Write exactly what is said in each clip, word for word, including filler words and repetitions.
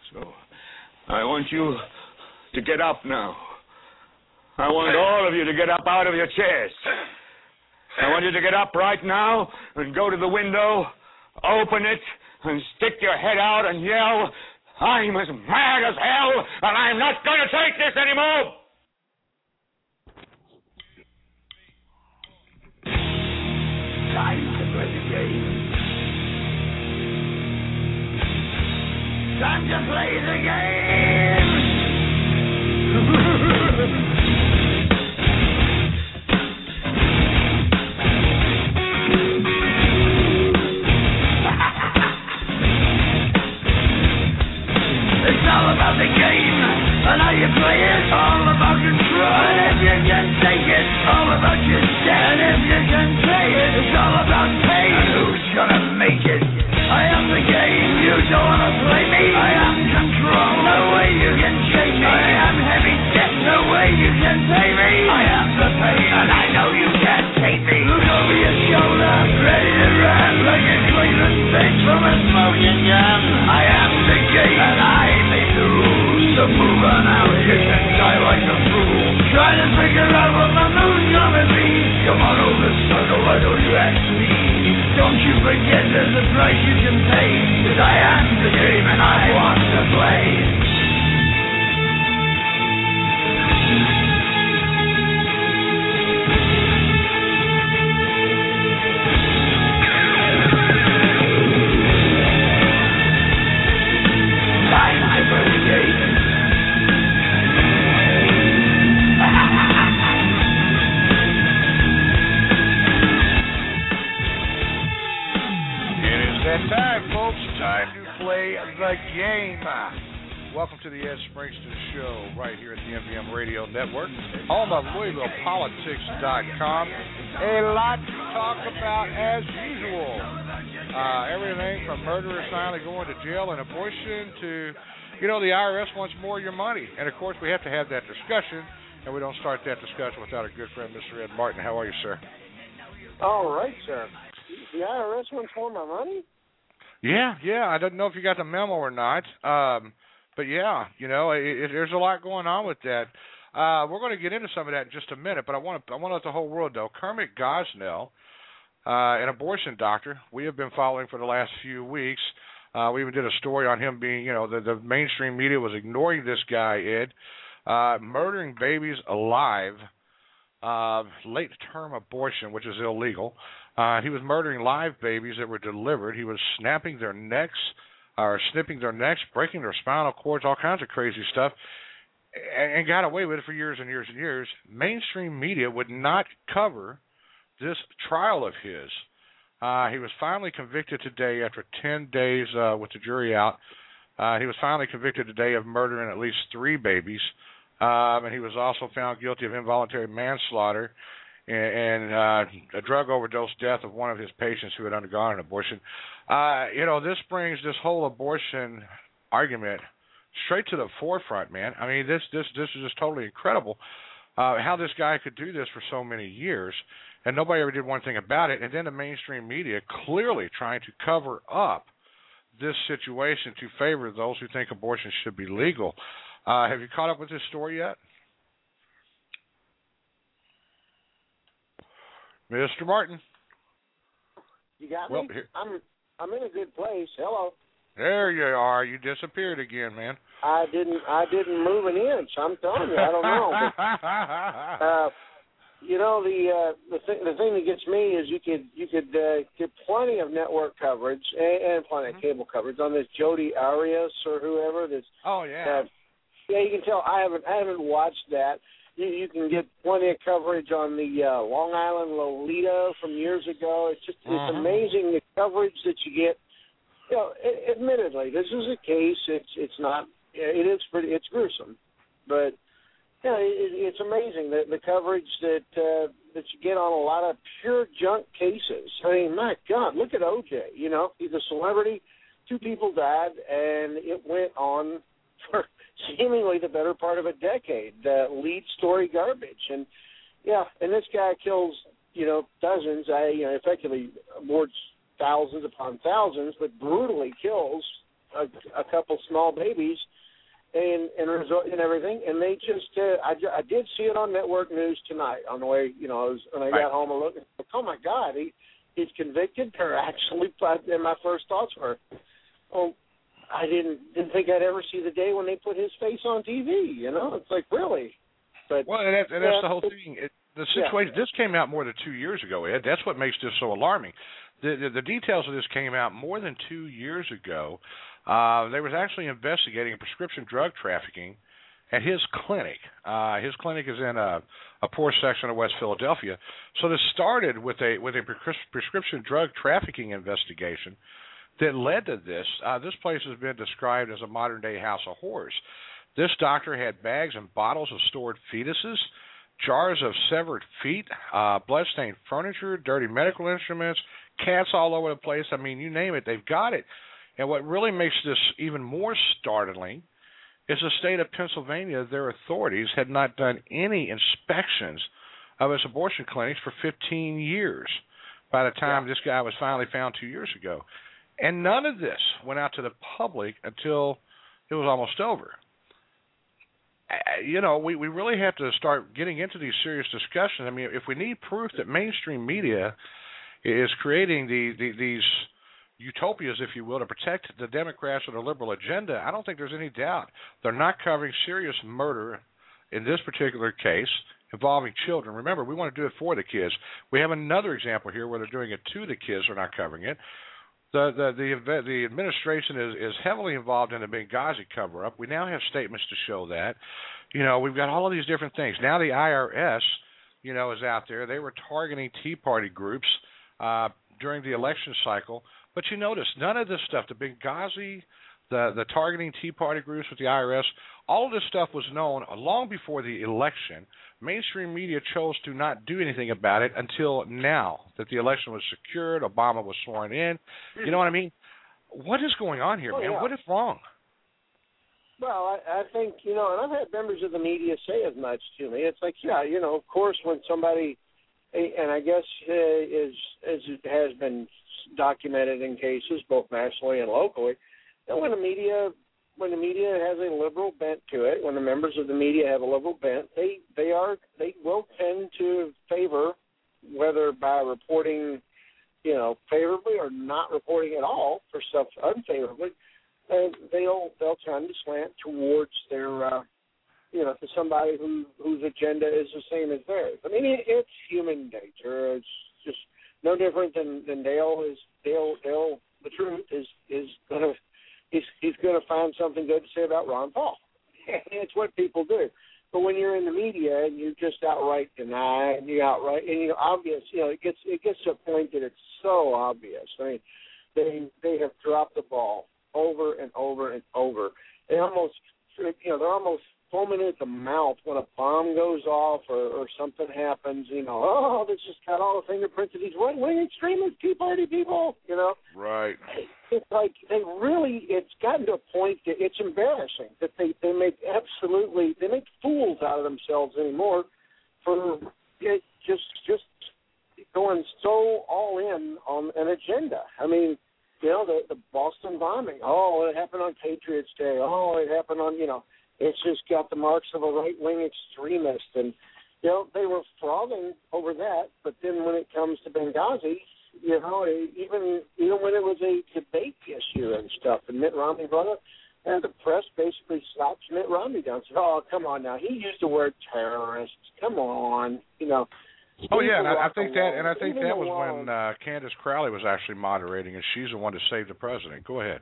So I want you to get up now. I want all of you to get up out of your chairs. I want you to get up right now and go to the window, open it, and stick your head out and yell, I'm as mad as hell, and I'm not going to take this anymore! Time to play the game. Time to play the game! It's all about the game, and how you play it, all about control. And if you can take it, all about your stand. And if you can play it, it's all about pain. And who's gonna make it? I am the game, you don't wanna play me. I am control, no way you can shake me. I am heavy debt, no way you can pay me. I am the pain, and I know you can't take me. Look over your shoulder, ready to run, like a Cleveland bench from a smoking gun. I am the game, and I make the rules. So move on out, you can die like a fool. Try to figure out what my mood's gonna be. Come on over, sucker, why don't you ask me? Don't you forget there's a price you can pay. Cause I am the game and I want to play. The game. Welcome to the Ed Springston Show right here at the M V M Radio Network, home of Louisville Politics dot com. A lot to talk about as usual. Uh, everything from murderers finally going to jail and abortion to, you know, the I R S wants more of your money. And, of course, we have to have that discussion, and we don't start that discussion without our good friend, Mister Ed Martin. How are you, sir? All right, sir. The I R S wants more of my money? Yeah, yeah. I don't know if you got the memo or not, um, but yeah, you know, it, it, there's a lot going on with that. Uh, we're going to get into some of that in just a minute, but I want to I want to let the whole world know Kermit Gosnell, uh, an abortion doctor, we have been following for the last few weeks. Uh, we even did a story on him being, you know, the, the mainstream media was ignoring this guy, Ed, uh, murdering babies alive, uh, late-term abortion, which is illegal. Uh, he was murdering live babies that were delivered. He was snapping their necks, or snipping their necks, breaking their spinal cords, all kinds of crazy stuff, and, and got away with it for years and years and years. Mainstream media would not cover this trial of his. Uh, he was finally convicted today after ten days uh, with the jury out. Uh, he was finally convicted today of murdering at least three babies, um, and he was also found guilty of involuntary manslaughter and uh, a drug overdose death of one of his patients who had undergone an abortion. Uh, you know, this brings this whole abortion argument straight to the forefront, man. I mean, this this this is just totally incredible uh, how this guy could do this for so many years, and nobody ever did one thing about it. And then the mainstream media clearly trying to cover up this situation to favor those who think abortion should be legal. Uh, have you caught up with this story yet? Mister Martin. You got well, me? Here. I'm I'm in a good place. Hello. There you are. You disappeared again, man. I didn't I didn't move an inch. I'm telling you, I don't know. But, uh, you know the uh, the thing the thing that gets me is you could you could uh, get plenty of network coverage and, and plenty of cable coverage on this Jodi Arias or whoever. That's oh yeah. Uh, yeah, you can tell I haven't I haven't watched that. You, you can get plenty of coverage on the uh, Long Island Lolita from years ago. It's just uh-huh. It's amazing the coverage that you get. You know, admittedly, this is a case. It's it's not. It is pretty. It's gruesome, but you know, it, it's amazing the the coverage that uh, that you get on a lot of pure junk cases. I mean, my God, look at O J. You know, he's a celebrity. Two people died, and it went on for seemingly the better part of a decade. Uh, lead story garbage, and yeah, and this guy kills you know dozens. I you know effectively aborts thousands upon thousands, but brutally kills a, a couple small babies and and result and everything. And they just, uh, I, I did see it on network news tonight on the way, you know, I was, when I right. got home, I looked, oh my God, he he's convicted. Or actually, and my first thoughts were, oh, I didn't didn't think I'd ever see the day when they put his face on T V. You know, it's like, really. But well, and, that, and that's yeah, the whole thing. It, the situation. Yeah. This came out more than two years ago, Ed. That's what makes this so alarming. The, the, the details of this came out more than two years ago. Uh, they was actually investigating prescription drug trafficking at his clinic. Uh, his clinic is in a, a poor section of West Philadelphia. So this started with a with a prescription drug trafficking investigation that led to this. Uh, this place has been described as a modern-day house of horrors. This doctor had bags and bottles of stored fetuses, jars of severed feet, uh, blood-stained furniture, dirty medical instruments, cats all over the place. I mean, you name it, they've got it. And what really makes this even more startling is the state of Pennsylvania, their authorities had not done any inspections of its abortion clinics for fifteen years by the time yeah. this guy was finally found two years ago. And none of this went out to the public until it was almost over. You know, we, we really have to start getting into these serious discussions. I mean, if we need proof that mainstream media is creating the, the, these utopias, if you will, to protect the Democrats or the liberal agenda, I don't think there's any doubt. They're not covering serious murder in this particular case involving children. Remember, we want to do it for the kids. We have another example here where they're doing it to the kids. They're not covering it. The the the, the administration is, is heavily involved in the Benghazi cover-up. We now have statements to show that. You know, we've got all of these different things. Now the I R S, you know, is out there. They were targeting Tea Party groups uh, during the election cycle. But you notice, none of this stuff, the Benghazi, the, the targeting Tea Party groups with the I R S, all of this stuff was known long before the election. Mainstream media chose to not do anything about it until now that the election was secured, Obama was sworn in. You know what I mean? What is going on here, oh, man? Yeah. What is wrong? Well, I, I think, you know, and I've had members of the media say as much to me. It's like, yeah, you know, of course, when somebody, and I guess uh, is, as it has been documented in cases, both nationally and locally, that when the media when the media has a liberal bent to it, when the members of the media have a liberal bent, they they are they will tend to favor, whether by reporting, you know, favorably or not reporting at all for stuff unfavorably, and they'll they'll tend to slant towards their, uh, you know, to somebody who whose agenda is the same as theirs. I mean, it, it's human nature. It's just no different than, than Dale is. Dale Dale the truth is is gonna. He's, he's going to find something good to say about Ron Paul. It's what people do. But when you're in the media and you just outright deny and you outright and you know, obvious, you know, it gets it gets to a point that it's so obvious. I mean, they they have dropped the ball over and over and over. They almost, you know, they're almost foaming at the mouth when a bomb goes off or, or something happens. You know, oh, this just got all the fingerprints of these right-wing extremist Tea Party people. You know, right. It's like they really, it's gotten to a point that it's embarrassing that they, they make absolutely, they make fools out of themselves anymore for it just just going so all in on an agenda. I mean, you know, the, the Boston bombing, oh, it happened on Patriots Day. Oh, it happened on, you know, it's just got the marks of a right-wing extremist. And, you know, they were frothing over that, but then when it comes to Benghazi, you know, even even when it was a debate issue and stuff, and Mitt Romney brought it, and the press basically slapped Mitt Romney down and said, oh, come on now, he used the word terrorist. Come on, you know. Oh, yeah, and I, I think that and I think that was when uh, Candace Crowley was actually moderating, and she's the one to save the president. Go ahead.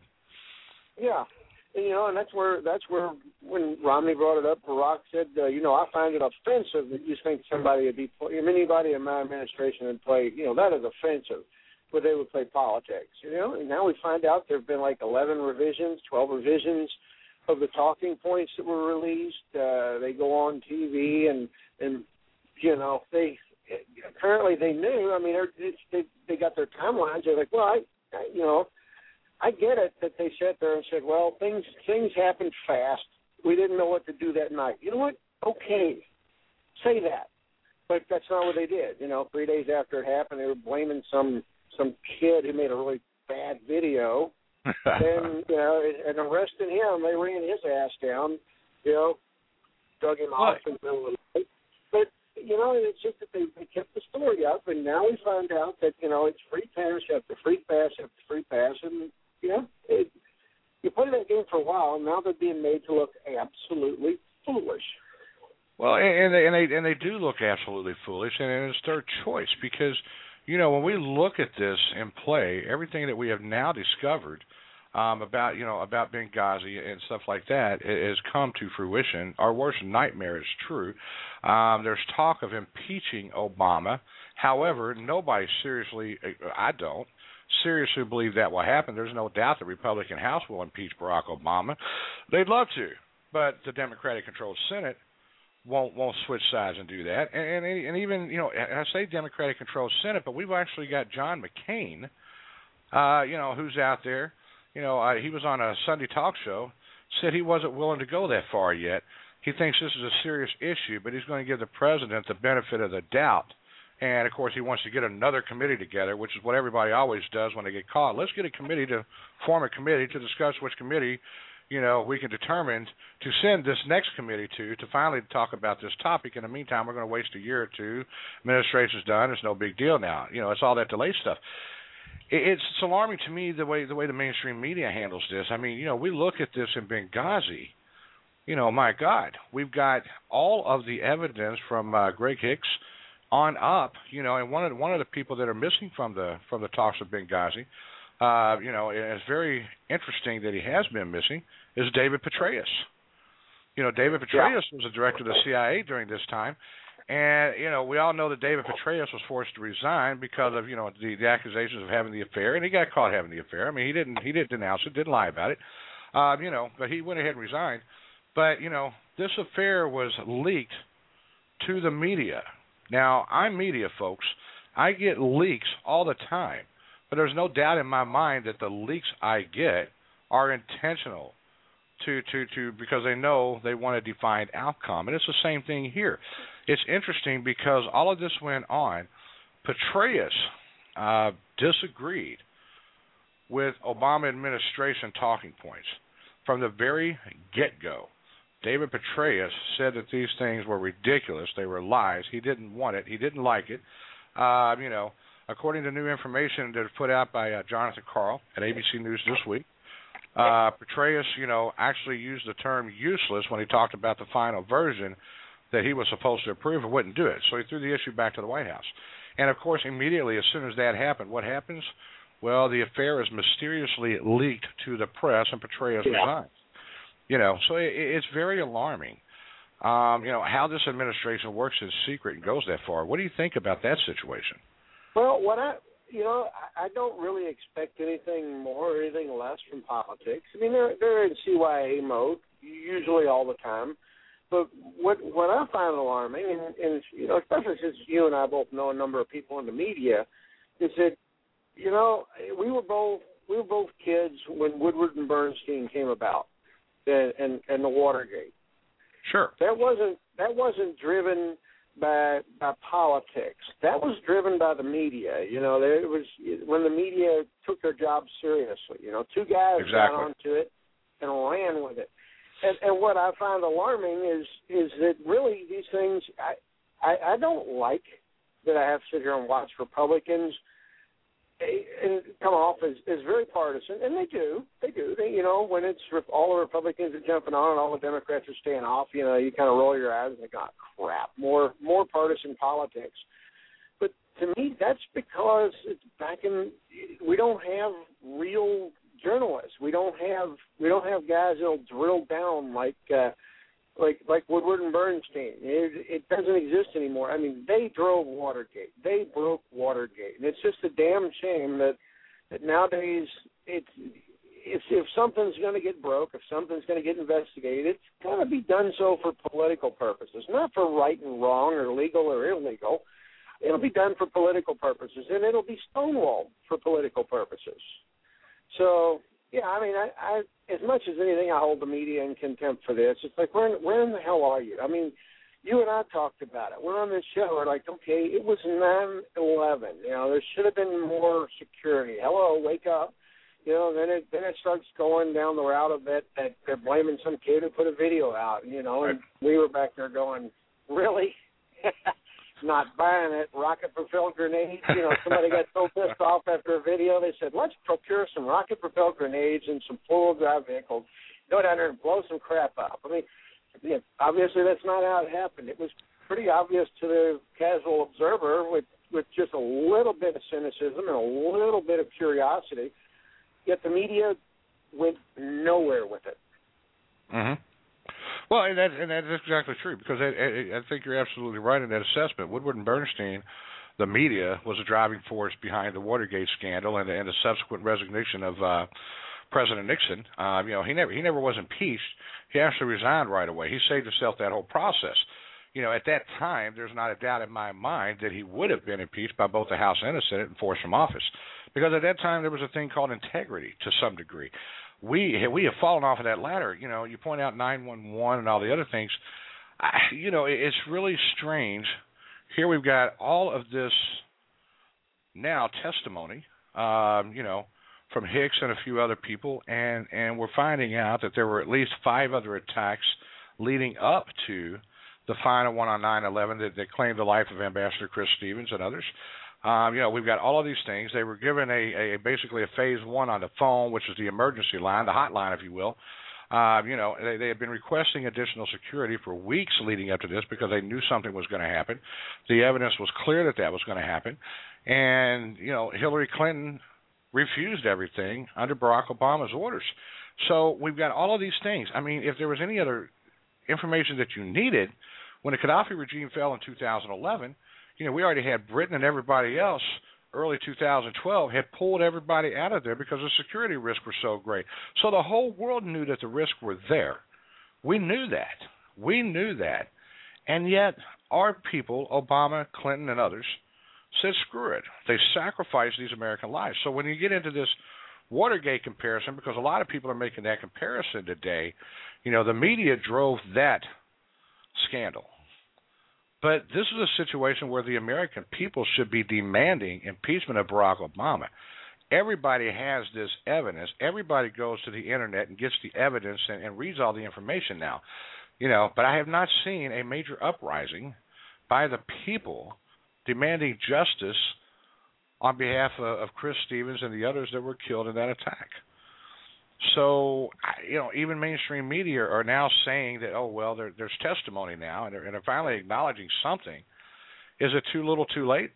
Yeah. And, you know, and that's where that's where when Romney brought it up, Barack said, uh, you know, I find it offensive that you think somebody would be, anybody in my administration would play, you know, that is offensive, but they would play politics, you know. And now we find out there have been like eleven revisions, twelve revisions of the talking points that were released. Uh, they go on T V and, and you know, they apparently they knew. I mean, they're, they they got their timelines. They're like, well, I, I you know. I get it that they sat there and said, well, things things happened fast. We didn't know what to do that night. You know what? Okay, say that. But that's not what they did. You know, three days after it happened, they were blaming some some kid who made a really bad video and you know, and arresting him, they ran his ass down. You know, dug him off in the middle of the night. But you know, it's just that they, they kept the story up, and now we find out that you know it's free pass after free pass after free pass, and you know, it, you play that game for a while. Now they're being made to look absolutely foolish. Well, and they and they and they do look absolutely foolish, and it's their choice because, you know, when we look at this in play, everything that we have now discovered um, about you know about Benghazi and stuff like that has come to fruition. Our worst nightmare is true. Um, there's talk of impeaching Obama. However, nobody seriously, I don't seriously believe that will happen. There's no doubt the Republican House will impeach Barack Obama. They'd love to, but the Democratic-controlled Senate won't won't switch sides and do that. And, and and even, you know, I say Democratic-controlled Senate, but we've actually got John McCain, uh, you know, who's out there. You know, uh, he was on a Sunday talk show, said he wasn't willing to go that far yet. He thinks this is a serious issue, but he's going to give the president the benefit of the doubt. And, of course, he wants to get another committee together, which is what everybody always does when they get caught. Let's get a committee to form a committee to discuss which committee, you know, we can determine to send this next committee to, to finally talk about this topic. In the meantime, we're going to waste a year or two. Administration's done. It's no big deal now. You know, it's all that delay stuff. It's, it's alarming to me the way the way the mainstream media handles this. I mean, you know, we look at this in Benghazi. You know, my God, we've got all of the evidence from uh, Greg Hicks on up, you know, and one of the, one of the people that are missing from the from the talks of Benghazi, uh, you know, it's very interesting that he has been missing, is David Petraeus. You know, David Petraeus yeah. was the director of the C I A during this time, and you know, we all know that David Petraeus was forced to resign because of you know the, the accusations of having the affair, and he got caught having the affair. I mean, he didn't he didn't denounce it, didn't lie about it, um, you know, but he went ahead and resigned. But you know, this affair was leaked to the media. Now, I'm media, folks. I get leaks all the time, but there's no doubt in my mind that the leaks I get are intentional to, to, to because they know they want a defined outcome. And it's the same thing here. It's interesting because all of this went on. Petraeus uh, disagreed with Obama administration talking points from the very get-go. David Petraeus said that these things were ridiculous. They were lies. He didn't want it. He didn't like it. Uh, you know, according to new information that was put out by uh, Jonathan Karl at A B C News this week, uh, Petraeus, you know, actually used the term useless when he talked about the final version that he was supposed to approve and wouldn't do it. So he threw the issue back to the White House. And, of course, immediately as soon as that happened, what happens? Well, the affair is mysteriously leaked to the press and Petraeus yeah. resigns. You know, so it, it's very alarming, um, you know, how this administration works in secret and goes that far. What do you think about that situation? Well, what I, you know, I don't really expect anything more or anything less from politics. I mean, they're they're in C Y A mode usually all the time. But what what I find alarming, and, and you know, especially since you and I both know a number of people in the media, is that, you know, we were both we were both kids when Woodward and Bernstein came about. And, and and the Watergate. Sure. That wasn't that wasn't driven by by politics. That was driven by the media. You know, there was when the media took their job seriously. You know, two guys exactly. got onto it and ran with it. And, and what I find alarming is is that really these things I, I I don't like that I have to sit here and watch Republicans and come off as, as very partisan, and they do, they do. They, you know, when it's all the Republicans are jumping on and all the Democrats are staying off, you know, you kind of roll your eyes and think, oh, crap, more more partisan politics. But to me, that's because it's back in. We don't have real journalists. We don't have we don't have guys that'll drill down like. Uh, Like like Woodward and Bernstein. It, it doesn't exist anymore. I mean, they drove Watergate. They broke Watergate. And it's just a damn shame that, that nowadays it's, if, if something's going to get broke, if something's going to get investigated, it's got to be done so for political purposes, not for right and wrong or legal or illegal. It'll be done for political purposes, and it'll be stonewalled for political purposes. So, yeah, I mean, I, I as much as anything, I hold the media in contempt for this. It's like, where, where in the hell are you? I mean, you and I talked about it. We're on this show. We're like, okay, it was nine eleven. You know, there should have been more security. Hello, wake up. You know, then it then it starts going down the route of that that they're blaming some kid who put a video out. You know, and we were back there going, really? Not buying it. Rocket-propelled grenades. You know, somebody got so pissed off after a video, they said, let's procure some rocket-propelled grenades and some four-wheel drive vehicles. Go down there and blow some crap up. I mean, yeah, obviously that's not how it happened. It was pretty obvious to the casual observer with, with just a little bit of cynicism and a little bit of curiosity, yet the media went nowhere with it. Mm-hmm. Well, and, that, and that's exactly true, because I, I, I think you're absolutely right in that assessment. Woodward and Bernstein, the media, was a driving force behind the Watergate scandal and, and the subsequent resignation of uh, President Nixon. Uh, you know, he never he never was impeached. He actually resigned right away. He saved himself that whole process. You know, at that time, there's not a doubt in my mind that he would have been impeached by both the House and the Senate and forced from office, because at that time there was a thing called integrity to some degree. We we have fallen off of that ladder. You know, you point out nine one one and all the other things. I, you know, it's really strange. Here we've got all of this now testimony, um, you know, from Hicks and a few other people, and, and we're finding out that there were at least five other attacks leading up to the final one on nine eleven that, that claimed the life of Ambassador Chris Stevens and others. Um, you know, we've got all of these things. They were given a, a basically a phase one on the phone, which is the emergency line, the hotline, if you will. Uh, you know, they, they had been requesting additional security for weeks leading up to this because they knew something was going to happen. The evidence was clear that that was going to happen. And, you know, Hillary Clinton refused everything under Barack Obama's orders. So we've got all of these things. I mean, if there was any other information that you needed, when the Gaddafi regime fell in two thousand eleven, you know, we already had Britain and everybody else early two thousand twelve had pulled everybody out of there because the security risks were so great. So the whole world knew that the risks were there. We knew that. We knew that. And yet our people, Obama, Clinton, and others, said screw it. They sacrificed these American lives. So when you get into this Watergate comparison, because a lot of people are making that comparison today, you know, the media drove that scandal. But this is a situation where the American people should be demanding impeachment of Barack Obama. Everybody has this evidence. Everybody goes to the Internet and gets the evidence and, and reads all the information now. You know, but I have not seen a major uprising by the people demanding justice on behalf of, of Chris Stevens and the others that were killed in that attack. So, you know, even mainstream media are now saying that, oh, well, there, there's testimony now, and they're, and they're finally acknowledging something. Is it too little too late?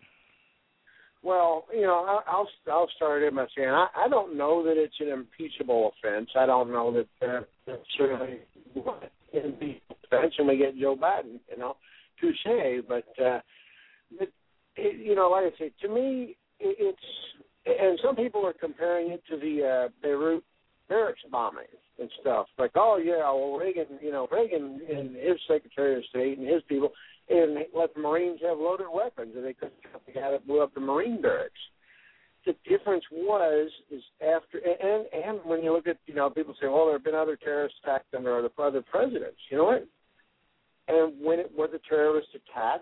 Well, you know, I'll I'll start it by saying I, I don't know that it's an impeachable offense. I don't know that uh, that's certainly an impeachable offense, and we get Joe Biden, you know, touche. But, uh, but it, you know, like I say, to me, it, it's, and some people are comparing it to the uh, Beirut barracks bombings and stuff. Like, oh, yeah, well, Reagan, you know, Reagan and his Secretary of State and his people, and let the Marines have loaded weapons, and they couldn't the guy that blew up the Marine barracks. The difference was, is after, and, and when you look at, you know, people say, well, there have been other terrorist attacks under other, other presidents. You know what? And when it was a terrorist attack,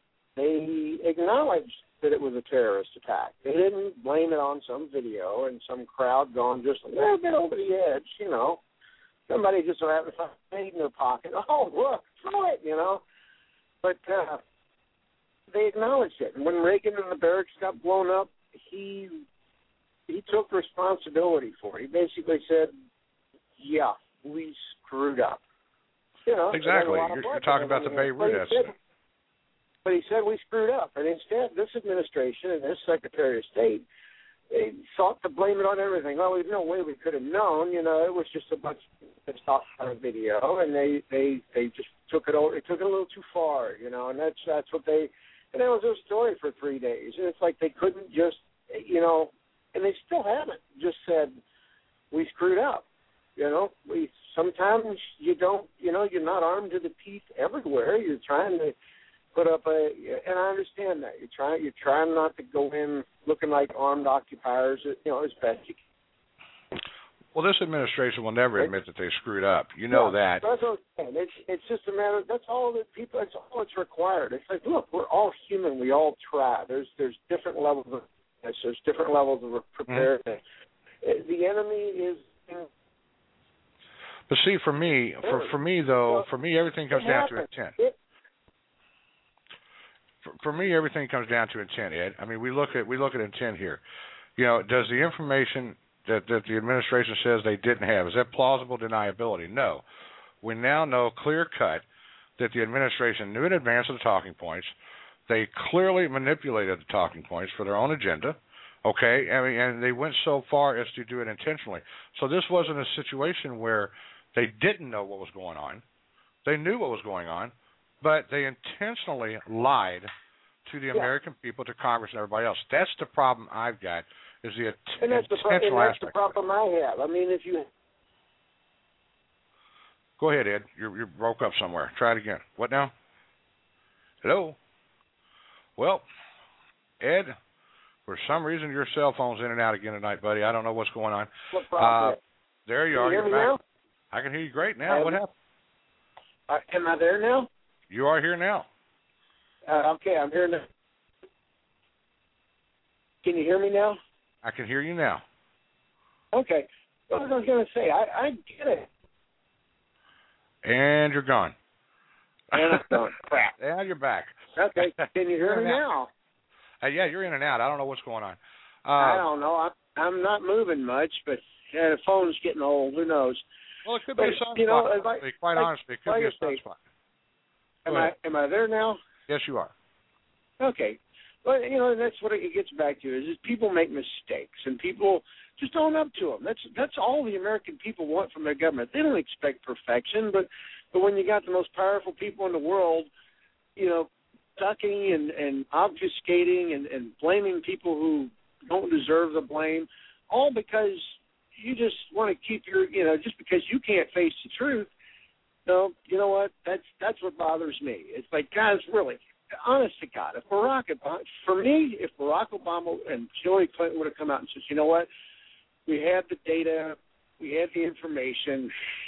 they acknowledged that it was a terrorist attack. They didn't blame it on some video and some crowd gone just a little bit over the edge, you know. Somebody just so happened to find a grenade in their pocket. Oh, look, throw it, you know. But uh, they acknowledged it. And when Reagan and the barracks got blown up, he he took responsibility for it. He basically said, yeah, we screwed up. You know, exactly. You're, you're talking about the Beirut incident. But he said we screwed up. And instead, this administration and this Secretary of State, they sought to blame it on everything. Well, there's no way we could have known. You know, it was just a bunch of stuff on a video, and they, they, they just took it over. They took it a little too far, you know, and that's that's what they. And that was their story for three days. And it's like they couldn't just, you know, and they still haven't just said we screwed up. You know, we sometimes you don't. You know, you're not armed to the teeth everywhere. You're trying to put up a, and I understand that you're trying, you're trying not to go in looking like armed occupiers, you know, as best you can. Well, this administration will never right? admit that they screwed up. You know yeah, that. That's what I'm saying. It's it's just a matter. That's all that people. That's all that's required. It's like, look, we're all human. We all try. There's there's different levels of this. There's different levels of preparedness. Mm-hmm. the enemy is. But see, for me, for for me though, for me everything comes down to intent. It, for, for me, everything comes down to intent, Ed. I mean, we look at we look at intent here. You know, does the information that that the administration says they didn't have, is that plausible deniability? No. We now know clear cut that the administration knew in advance of the talking points. They clearly manipulated the talking points for their own agenda. Okay, I mean, and they went so far as to do it intentionally. So this wasn't a situation where they didn't know what was going on. They knew what was going on, but they intentionally lied to the yeah. American people, to Congress, and everybody else. That's the problem I've got, is the int- and that's the, pro- intentional and that's aspect. the problem I have. I mean, if you... Go ahead, Ed. You you broke up somewhere. Try it again. What now? Hello? Well, Ed, for some reason your cell phone's in and out again tonight, buddy. I don't know what's going on. What problem? Uh, there you can are. you hear You're me back. now? I can hear you great now. Um, what happened? Uh, am I there now? You are here now. Uh, okay, I'm here now. Can you hear me now? I can hear you now. Okay. What was I was going to say? I, I get it. And you're gone. And I'm gone. Crap. And you're back. Okay. Can you hear me now? Uh, yeah, you're in and out. I don't know what's going on. Uh, I don't know. I'm, I'm not moving much, but yeah, the phone's getting old. Who knows? Well, it could but, be a sunspot. You know, if I, to be quite like, honestly, it could like be a I say, sunspot. Am I, am I there now? Yes, you are. Okay. Well, you know, that's what it gets back to is, is people make mistakes, and people just own up to them. That's that's all the American people want from their government. They don't expect perfection, but but when you got the most powerful people in the world, you know, ducking and, and obfuscating and, and blaming people who don't deserve the blame, all because you just want to keep your, you know, just because you can't face the truth. No, you know what? That's that's what bothers me. It's like, guys, really, honest to God, if Barack Obama, for me, if Barack Obama and Hillary Clinton would have come out and said, you know what, we had the data, we had the information,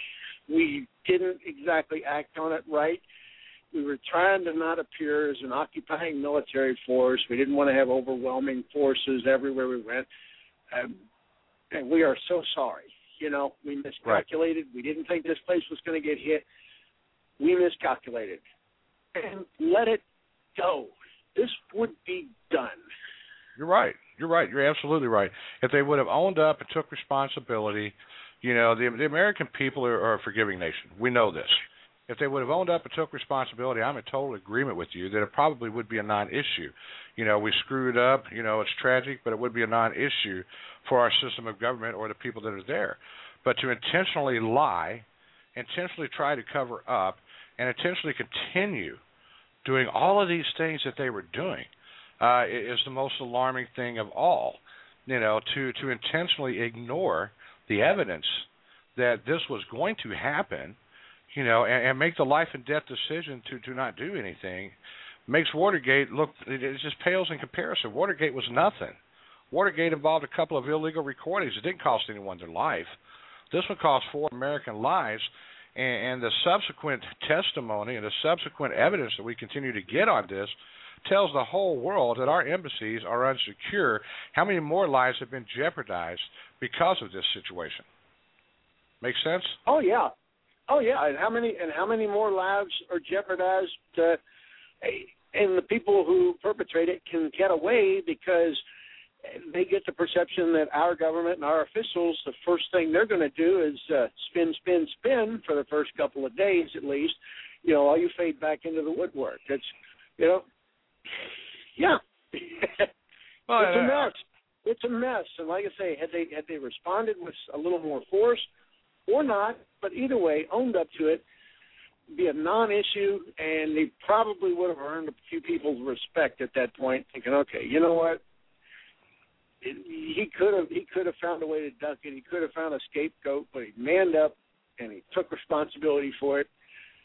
we didn't exactly act on it right. We were trying to not appear as an occupying military force. We didn't want to have overwhelming forces everywhere we went. Um, and we are so sorry. You know, we miscalculated. Right. We didn't think this place was going to get hit. We miscalculated. And let it go. This would be done. You're right. You're right. You're absolutely right. If they would have owned up and took responsibility, you know, the, the American people are, are a forgiving nation. We know this. If they would have owned up and took responsibility, I'm in total agreement with you that it probably would be a non-issue. You know, we screwed up. You know, it's tragic, but it would be a non-issue for our system of government or the people that are there. But to intentionally lie, intentionally try to cover up, and intentionally continue doing all of these things that they were doing uh, is the most alarming thing of all. You know, to, to intentionally ignore the evidence that this was going to happen, you know, and, and make the life and death decision to, to not do anything, makes Watergate look, it, it just pales in comparison. Watergate was nothing. Watergate involved a couple of illegal recordings. It didn't cost anyone their life. This one cost four American lives, and, and the subsequent testimony and the subsequent evidence that we continue to get on this tells the whole world that our embassies are unsecure. How many more lives have been jeopardized because of this situation? Make sense? Oh, yeah. Oh, yeah, and how many and how many more lives are jeopardized? Uh, and the people who perpetrate it can get away because they get the perception that our government and our officials, the first thing they're going to do is uh, spin, spin, spin for the first couple of days at least. You know, all you fade back into the woodwork. It's, you know, yeah, well, it's a uh, mess. It's a mess. And like I say, had they had they responded with a little more force, or not, but either way, owned up to it, be a non-issue, and they probably would have earned a few people's respect at that point, thinking, okay, you know what, it, he could have he could have found a way to duck it, he could have found a scapegoat, but he manned up and he took responsibility for it.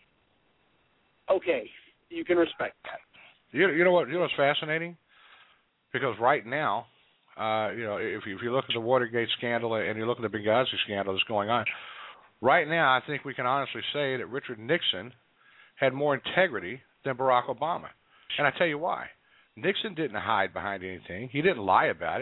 Okay, you can respect that. You, you know what? You know what's fascinating? Because right now, uh, you know, if you, if you look at the Watergate scandal and you look at the Benghazi scandal that's going on, right now I think we can honestly say that Richard Nixon had more integrity than Barack Obama. And I tell you why. Nixon didn't hide behind anything. He didn't lie about it.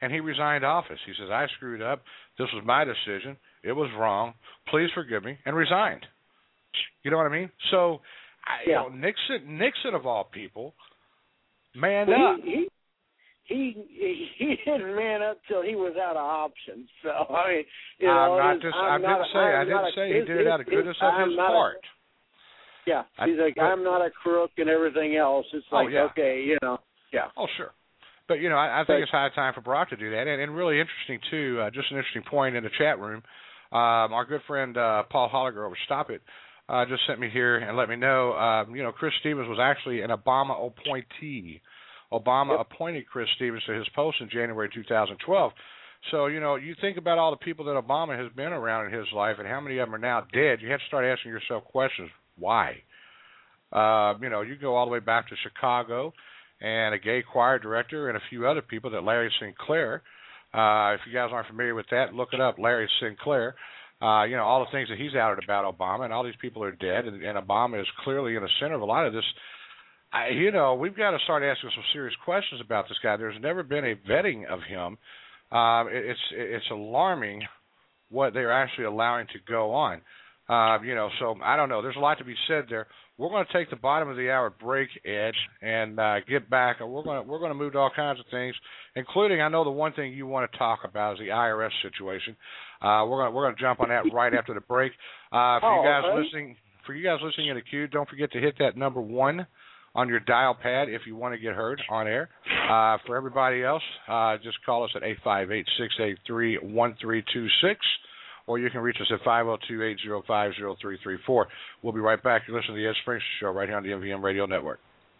and he resigned office. He says, I screwed up. This was my decision. It was wrong. Please forgive me, and resigned. You know what I mean? So, I, yeah. you know, Nixon, Nixon of all people, manned well, up. He, he he he didn't man up till he was out of options. So I mean, you know, I'm not his, just. I'm I not didn't a, say. I'm I didn't a, say his, he did it out of his, goodness of I'm his not heart. A, yeah, I, he's like, but, I'm not a crook and everything else. It's like, oh, yeah. okay, you know, yeah. Oh, sure. But, you know, I, I think but, it's high time for Brock to do that. And, and really interesting, too, uh, just an interesting point in the chat room. Um, our good friend uh, Paul Holliger over Stop It uh, just sent me here and let me know, um, you know, Chris Stevens was actually an Obama appointee. Obama yep. appointed Chris Stevens to his post in January two thousand twelve. So, you know, you think about all the people that Obama has been around in his life and how many of them are now dead, you have to start asking yourself questions. Why? Uh, you know, you go all the way back to Chicago and a gay choir director and a few other people that Larry Sinclair, uh, if you guys aren't familiar with that, look it up, Larry Sinclair. Uh, you know, all the things that he's outed about Obama, and all these people are dead, and, and Obama is clearly in the center of a lot of this. I, you know, we've got to start asking some serious questions about this guy. There's never been a vetting of him. Uh, it, it's it's alarming what they're actually allowing to go on. Uh, you know, so I don't know. There's a lot to be said there. We're going to take the bottom of the hour break, Ed, and uh, get back. And we're going to we're going to move to all kinds of things, including I know the one thing you want to talk about is the I R S situation. Uh, we're going we're going to jump on that right after the break. Uh, for oh, you guys okay. listening, for you guys listening in the queue, don't forget to hit that number one on your dial pad if you want to get heard on air. Uh, for everybody else, uh, just call us at eight five eight, six eight three, one three two six, or you can reach us at five oh two, eight oh five, oh three three four. We'll be right back. You're listening to the Ed Springer Show right here on the M V M Radio Network.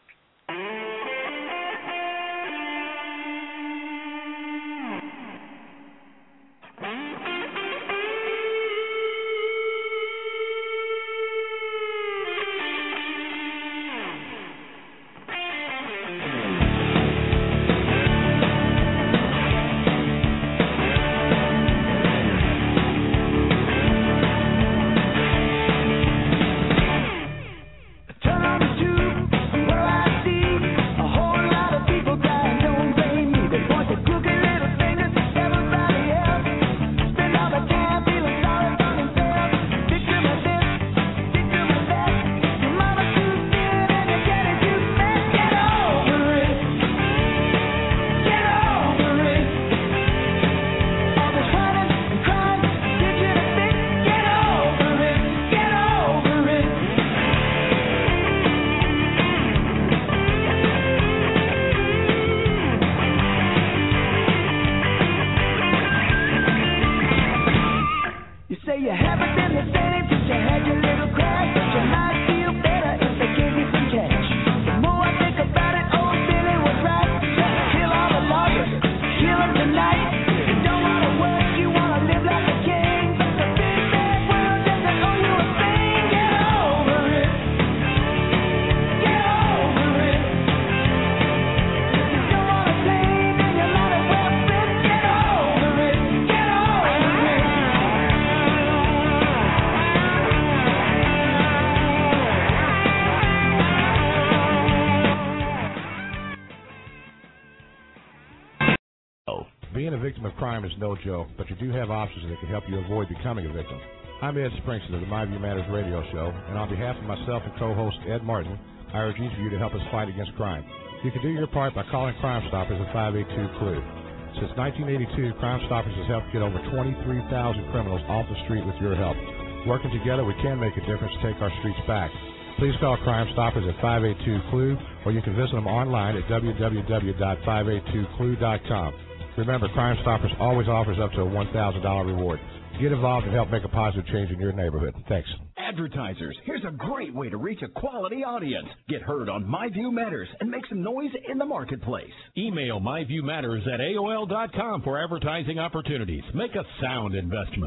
Being a victim of crime is no joke, but you do have options that can help you avoid becoming a victim. I'm Ed Springston of the My View Matters radio show, and on behalf of myself and co-host Ed Martin, I urge each of you to help us fight against crime. You can do your part by calling Crime Stoppers at five eight two, C L U. Since nineteen eighty-two, Crime Stoppers has helped get over twenty-three thousand criminals off the street with your help. Working together, we can make a difference to take our streets back. Please call Crime Stoppers at five eight two, C L U, or you can visit them online at w w w dot five eight two C L U dot com. Remember, Crime Stoppers always offers up to a one thousand dollars reward. Get involved and help make a positive change in your neighborhood. Thanks. Advertisers, here's a great way to reach a quality audience. Get heard on My View Matters and make some noise in the marketplace. Email myviewmatters at A O L dot com for advertising opportunities. Make a sound investment.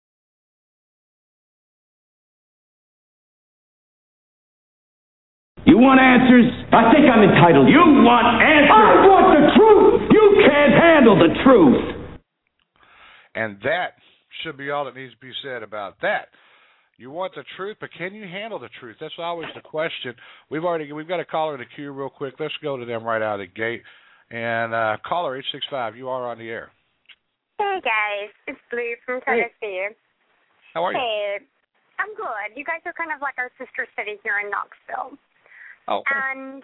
You want answers? I think I'm entitled. You want answers? I want the truth. You can't handle the truth. And that should be all that needs to be said about that. You want the truth, but can you handle the truth? That's always the question. We've already we've got a caller in the queue real quick. Let's go to them right out of the gate. And uh, caller eight six five, you are on the air. Hey, guys. It's Blue from Tennessee. How are you? Hey, I'm good. You guys are kind of like our sister city here in Knoxville. Oh, okay. And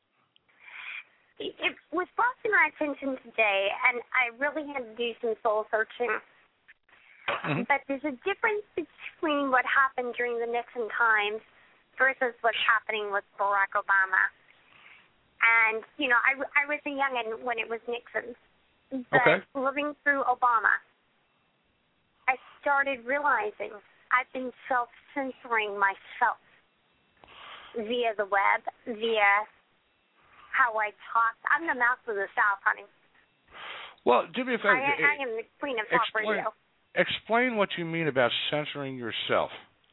it was brought to my attention today, and I really had to do some soul searching. Mm-hmm. But there's a difference between what happened during the Nixon times versus what's happening with Barack Obama. And, you know, I, I was a youngin' when it was Nixon. But okay. living through Obama, I started realizing I've been self-censoring myself via the web, via how I talk. I'm the mouth of the South, honey. Well, do me a favor. I, I am the queen of talk explain, radio. Explain what you mean about censoring yourself.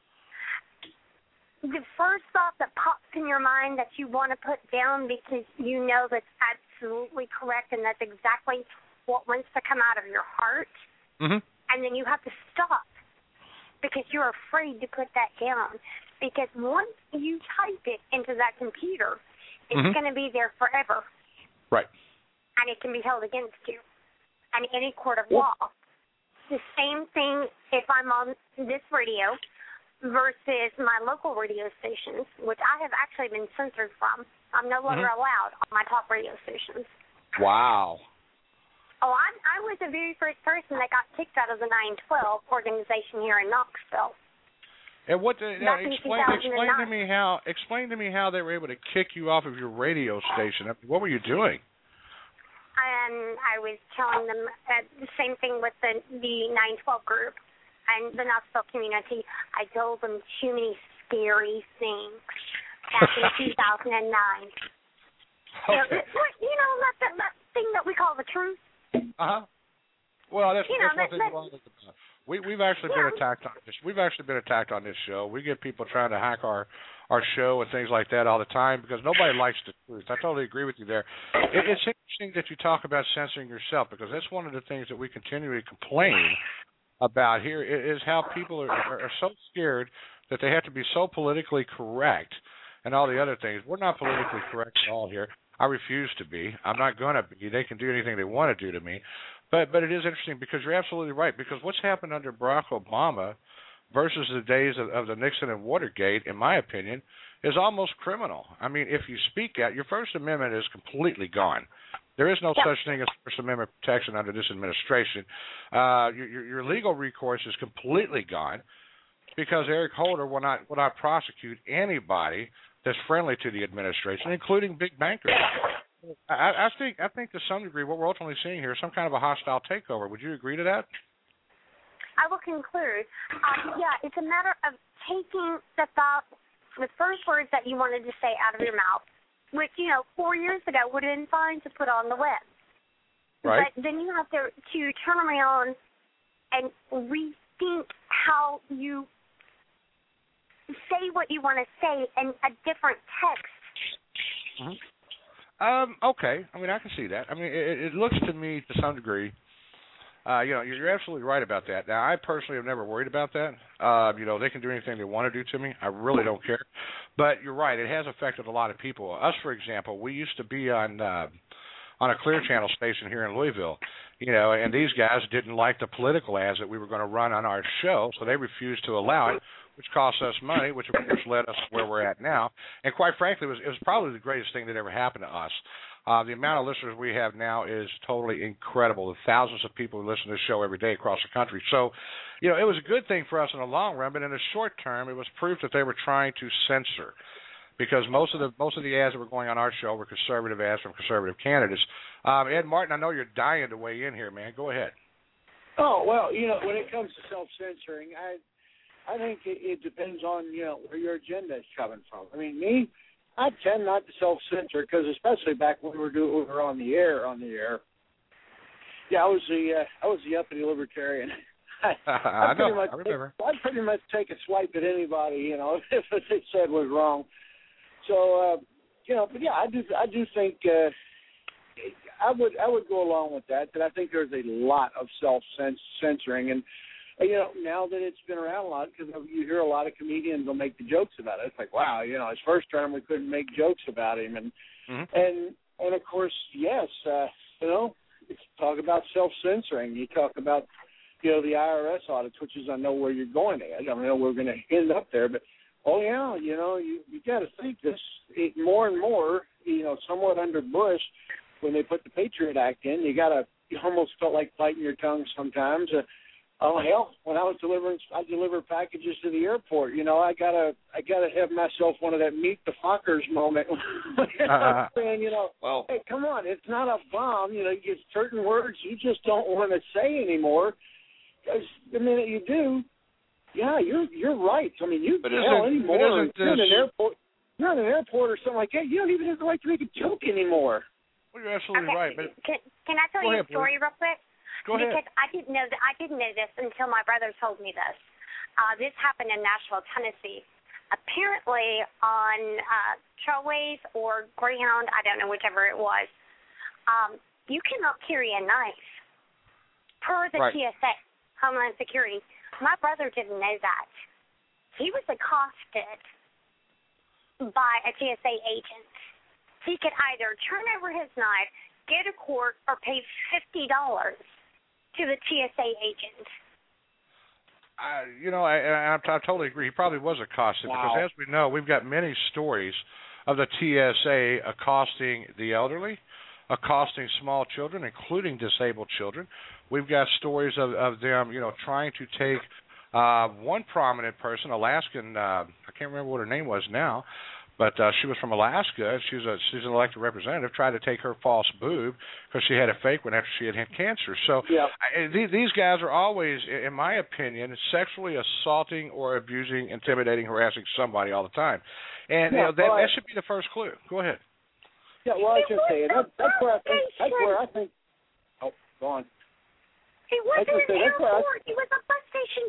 The first thought that pops in your mind that you want to put down because you know that's absolutely correct and that's exactly what wants to come out of your heart, mm-hmm. and then you have to stop because you're afraid to put that down. Because once you type it into that computer, it's mm-hmm. going to be there forever. Right. And it can be held against you in any court of law. The same thing if I'm on this radio versus my local radio stations, which I have actually been censored from. I'm no longer mm-hmm. allowed on my talk radio stations. Wow. Oh, I'm, I was the very first person that got kicked out of the nine twelve organization here in Knoxville. And what? The, now, explain, explain to me how. Explain to me how they were able to kick you off of your radio station. What were you doing? And I was telling them uh, the same thing with the the nine twelve group and the Knoxville community. I told them too many scary things back in two thousand nine. Okay. You know, you know that, that that thing that we call the truth. Uh huh. Well, that's, you that's know, one that, thing that, wrong with the. We we've actually yeah. been attacked on this. We've actually been attacked on this show. We get people trying to hack our our show and things like that all the time because nobody likes the truth. I totally agree with you there. It, it's interesting that you talk about censoring yourself because that's one of the things that we continually complain about here is how people are, are, are so scared that they have to be so politically correct and all the other things. We're not politically correct at all here. I refuse to be. I'm not going to be. They can do anything they want to do to me. But but it is interesting because you're absolutely right, because what's happened under Barack Obama versus the days of, of the Nixon and Watergate, in my opinion, is almost criminal. I mean, if you speak out, your First Amendment is completely gone. There is no yeah. such thing as First Amendment protection under this administration. Uh, your, your legal recourse is completely gone because Eric Holder will not will not prosecute anybody that's friendly to the administration, including big bankers. I, I think I think to some degree what we're ultimately seeing here is some kind of a hostile takeover. Would you agree to that? I will conclude. Um, yeah, it's a matter of taking the thought, the first words that you wanted to say out of your mouth, which, you know, four years ago would have been fine to put on the web. Right. But then you have to, to turn around and rethink how you say what you want to say in a different text. Mm-hmm. Um, okay. I mean, I can see that. I mean, it, it looks to me to some degree, uh, you know, you're, you're absolutely right about that. Now, I personally have never worried about that. Uh, you know, they can do anything they want to do to me. I really don't care. But you're right. It has affected a lot of people. Us, for example, we used to be on uh, on a Clear Channel station here in Louisville, you know, and these guys didn't like the political ads that we were going to run on our show, so they refused to allow it, which cost us money, which of course led us to where we're at now. And quite frankly, it was, it was probably the greatest thing that ever happened to us. Uh, the amount of listeners we have now is totally incredible. The thousands of people who listen to this show every day across the country. So, you know, it was a good thing for us in the long run, but in the short term, it was proof that they were trying to censor, because most of the most of the ads that were going on our show were conservative ads from conservative candidates. Um, Ed Martin, I know you're dying to weigh in here, man. Go ahead. Oh, well, you know, when it comes to self-censoring, I I think it, it depends on, you know, where your agenda is coming from. I mean, me, I tend not to self-censor because, especially back when we were doing, we were on the air, on the air. Yeah, I was the uh, I was the uppity libertarian. I, I, I, know, much I remember. Take, I'd pretty much take a swipe at anybody, you know, if what they said was wrong. So, uh, you know, but yeah, I do I do think uh, I would I would go along with that. That I think there's a lot of self-censoring, and you know, now that it's been around a lot, because you hear a lot of comedians will make the jokes about it. It's like, wow, you know, his first term we couldn't make jokes about him, and mm-hmm. and and of course, yes, uh, you know, talk about self-censoring. You talk about, you know, the I R S audits, which is I know where you're going at. I don't know we're going to end up there, but oh yeah, you know, you you got to think this it, more and more. You know, somewhat under Bush, when they put the Patriot Act in, you got to. You almost felt like biting your tongue sometimes. Uh, oh hell, when I was delivering, I delivered packages to the airport. You know, I gotta I gotta have myself one of that meet the fuckers moment. uh, saying, you know, well, hey, come on, it's not a bomb. You know, you get certain words you just don't want to say anymore. Because the minute you do, yeah, you're you're right. I mean, you hell anymore. You're in an airport. You're in an airport or something like that. You don't even have the right to make a joke anymore. Well, you're absolutely okay. right. But can, can I tell you ahead, a story please. real quick? Go because ahead. Because I didn't know that I didn't know this until my brother told me this. Uh, this happened in Nashville, Tennessee. Apparently, on uh, trailways or Greyhound, I don't know, whichever it was, um, you cannot carry a knife per the right. T S A, Homeland Security. My brother didn't know that. He was accosted by a T S A agent. He could either turn over his knife, go to court, or pay fifty dollars to the T S A agent. I, you know, I, I, I totally agree. He probably was accosted wow. because, as we know, we've got many stories of the T S A accosting the elderly, accosting small children, including disabled children. We've got stories of, of them, you know, trying to take uh, one prominent person, Alaskan, uh, I can't remember what her name was now, but uh, she was from Alaska. She's a she's an elected representative. Tried to take her false boob because she had a fake one after she had had cancer. So yeah. I, these, these guys are always, in my opinion, sexually assaulting or abusing, intimidating, harassing somebody all the time. And yeah, you know, that, well, that should be the first clue. Go ahead. Yeah, well, I was just saying that, that's where I think. That's where I think. Oh, go on. He wasn't an airport. I, he was a bus station.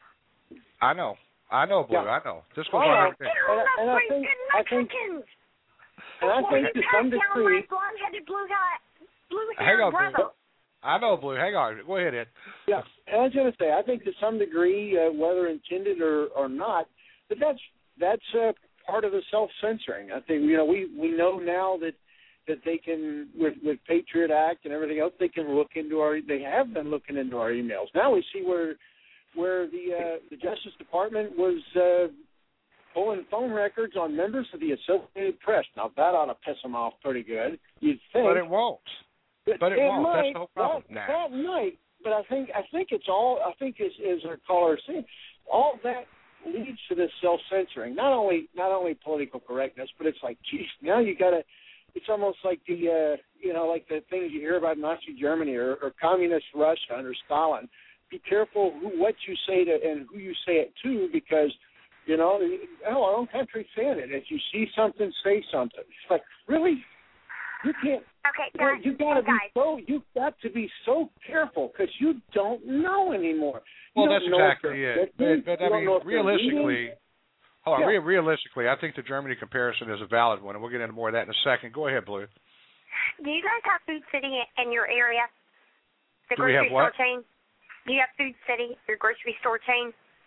I know. I know, Blue. Yeah. I know. This goes oh, on every day. And, I, and I think, I think, and I think to some degree, my blonde-headed, blue guy, blue hang on, brother. Blue. I know, Blue. Hang on. Go ahead, Ed. Yeah, and I was going to say, I think to some degree, uh, whether intended or, or not, but that's that's uh, part of the self-censoring. I think you know we, we know now that that they can with with Patriot Act and everything else, they can look into our. They have been looking into our emails. Now we see where. where the uh, the Justice Department was uh, pulling phone records on members of the Associated Press. Now, that ought to piss them off pretty good, you'd think. But it won't. But it, it won't. Might, That's the whole problem. That, nah. that might, but I think I think it's all, I think as, as our caller is saying, all that leads to this self-censoring. Not only not only political correctness, but it's like, geez, now you got to, it's almost like the, uh, you know, like the things you hear about Nazi Germany or, or communist Russia under Stalin. Be careful who, what you say to and who you say it to, because, you know, hell, our own country's saying it. If you see something, say something. It's like, really? You can't. Okay, guys. You got to hey, be so. You've got to be so careful because you don't know anymore. You Well, that's exactly it. But, but I mean, realistically, hold on. Yeah. Re- realistically, I think the Germany comparison is a valid one, and we'll get into more of that in a second. Go ahead, Blue. Do you guys have Food City in your area? The Do we grocery have what? store chain? Do you have Food City, your grocery store chain?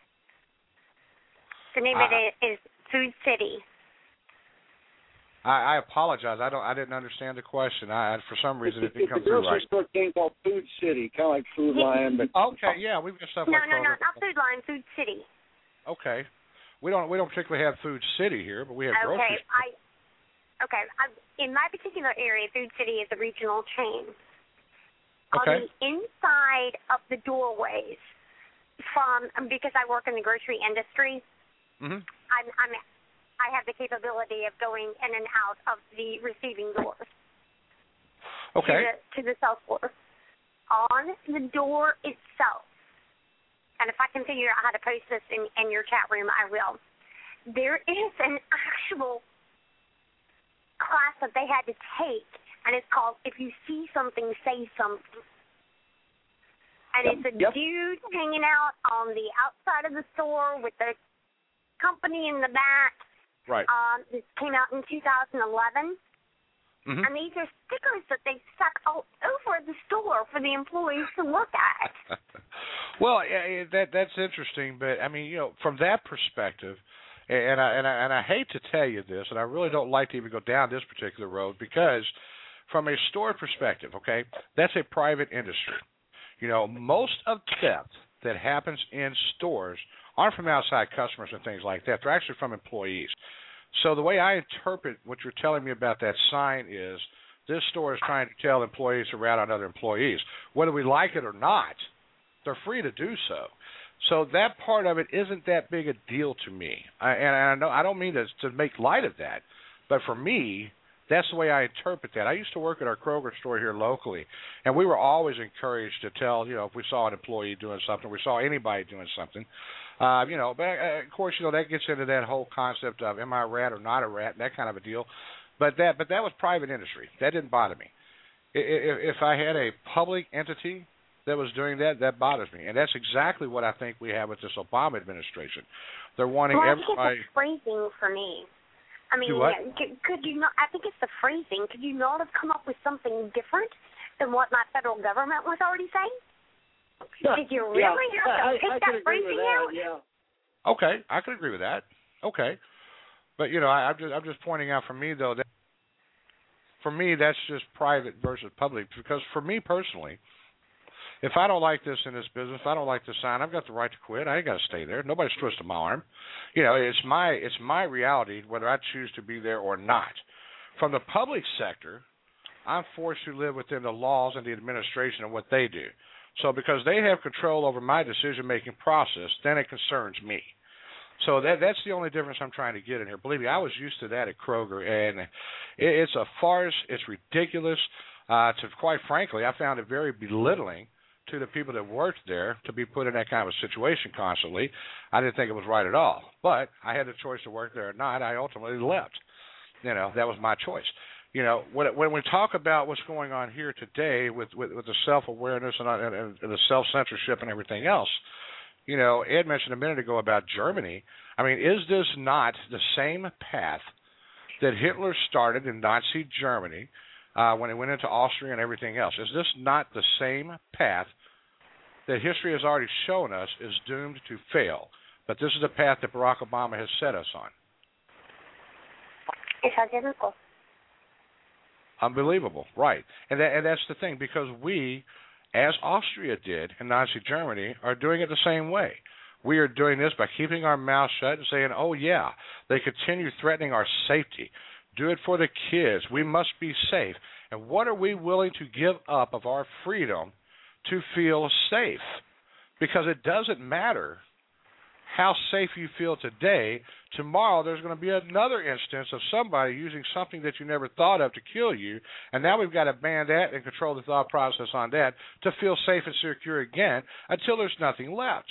The name of Uh, it is Food City. I, I apologize. I don't. I didn't understand the question. I, for some reason, it didn't come It's a through grocery right. store chain called Food City, kind of like Food Lion, but Okay, yeah, we've got stuff No, like no, no, Kroger. not Food Line, Food City. Okay, we don't we don't particularly have Food City here, but we have Okay, grocery. I. Okay, I, in my particular area, Food City is a regional chain. Okay. On the inside of the doorways, from because I work in the grocery industry, Mm-hmm. I'm, I'm I have the capability of going in and out of the receiving doors. Okay. To the, to the sales floor. On the door itself, and if I can figure out how to post this in, in your chat room, I will. There is an actual class that they had to take, and it's called If You See Something, Say Something. And Yep. it's a Yep. dude hanging out on the outside of the store with the company in the back. Right. Um, this came out in two thousand eleven. Mm-hmm. And these are stickers that they stuck all over the store for the employees to look at. Well, yeah, that that's interesting, but I mean, you know, from that perspective, and I and I and I hate to tell you this, and I really don't like to even go down this particular road because from a store perspective, okay, that's a private industry. You know, most of theft that happens in stores aren't from outside customers and things like that. They're actually from employees. So the way I interpret what you're telling me about that sign is this store is trying to tell employees to rat on other employees. Whether we like it or not, they're free to do so. So that part of it isn't that big a deal to me. I, and I know I don't mean to, to make light of that, but for me, that's the way I interpret that. I used to work at our Kroger store here locally, and we were always encouraged to tell, you know, if we saw an employee doing something, we saw anybody doing something, uh, you know, but uh, of course, you know, that gets into that whole concept of am I a rat or not a rat, that kind of a deal. But that, but that was private industry. That didn't bother me. If, if I had a public entity that was doing that, that bothers me, and that's exactly what I think we have with this Obama administration. They're wanting well, I everybody. think it's the phrasing for me. I mean, could, could you not? I think it's the phrasing. Could you not have come up with something different than what my federal government was already saying? Yeah, Did you really yeah. have to I, pick I, I that phrasing that, out? Yeah. Okay, I could agree with that. Okay, but you know, I, I'm just I'm just pointing out for me though that for me that's just private versus public, because for me personally, if I don't like this in this business, if I don't like this sign, I've got the right to quit. I ain't got to stay there. Nobody's twisting my arm. You know, it's my it's my reality whether I choose to be there or not. From the public sector, I'm forced to live within the laws and the administration and what they do. So because they have control over my decision-making process, then it concerns me. So that that's the only difference I'm trying to get in here. Believe me, I was used to that at Kroger, and it, it's a farce. It's ridiculous. Uh, to quite frankly, I found it very belittling to the people that worked there to be put in that kind of a situation constantly. I didn't think it was right at all. But I had the choice to work there or not. I ultimately left. You know, that was my choice. You know, when, when we talk about what's going on here today with, with, with the self-awareness and, and, and the self-censorship and everything else, you know, Ed mentioned a minute ago about Germany. I mean, is this not the same path that Hitler started in Nazi Germany uh, when he went into Austria and everything else? Is this not the same path that history has already shown us is doomed to fail? But this is the path that Barack Obama has set us on. It's identical. Unbelievable, right. And, that, and that's the thing, because we, as Austria did in Nazi Germany, are doing it the same way. We are doing this by keeping our mouths shut and saying, oh, yeah, they continue threatening our safety. Do it for the kids. We must be safe. And what are we willing to give up of our freedom to feel safe? Because it doesn't matter how safe you feel today. Tomorrow there's going to be another instance of somebody using something that you never thought of to kill you, and now we've got to ban that and control the thought process on that to feel safe and secure again until there's nothing left.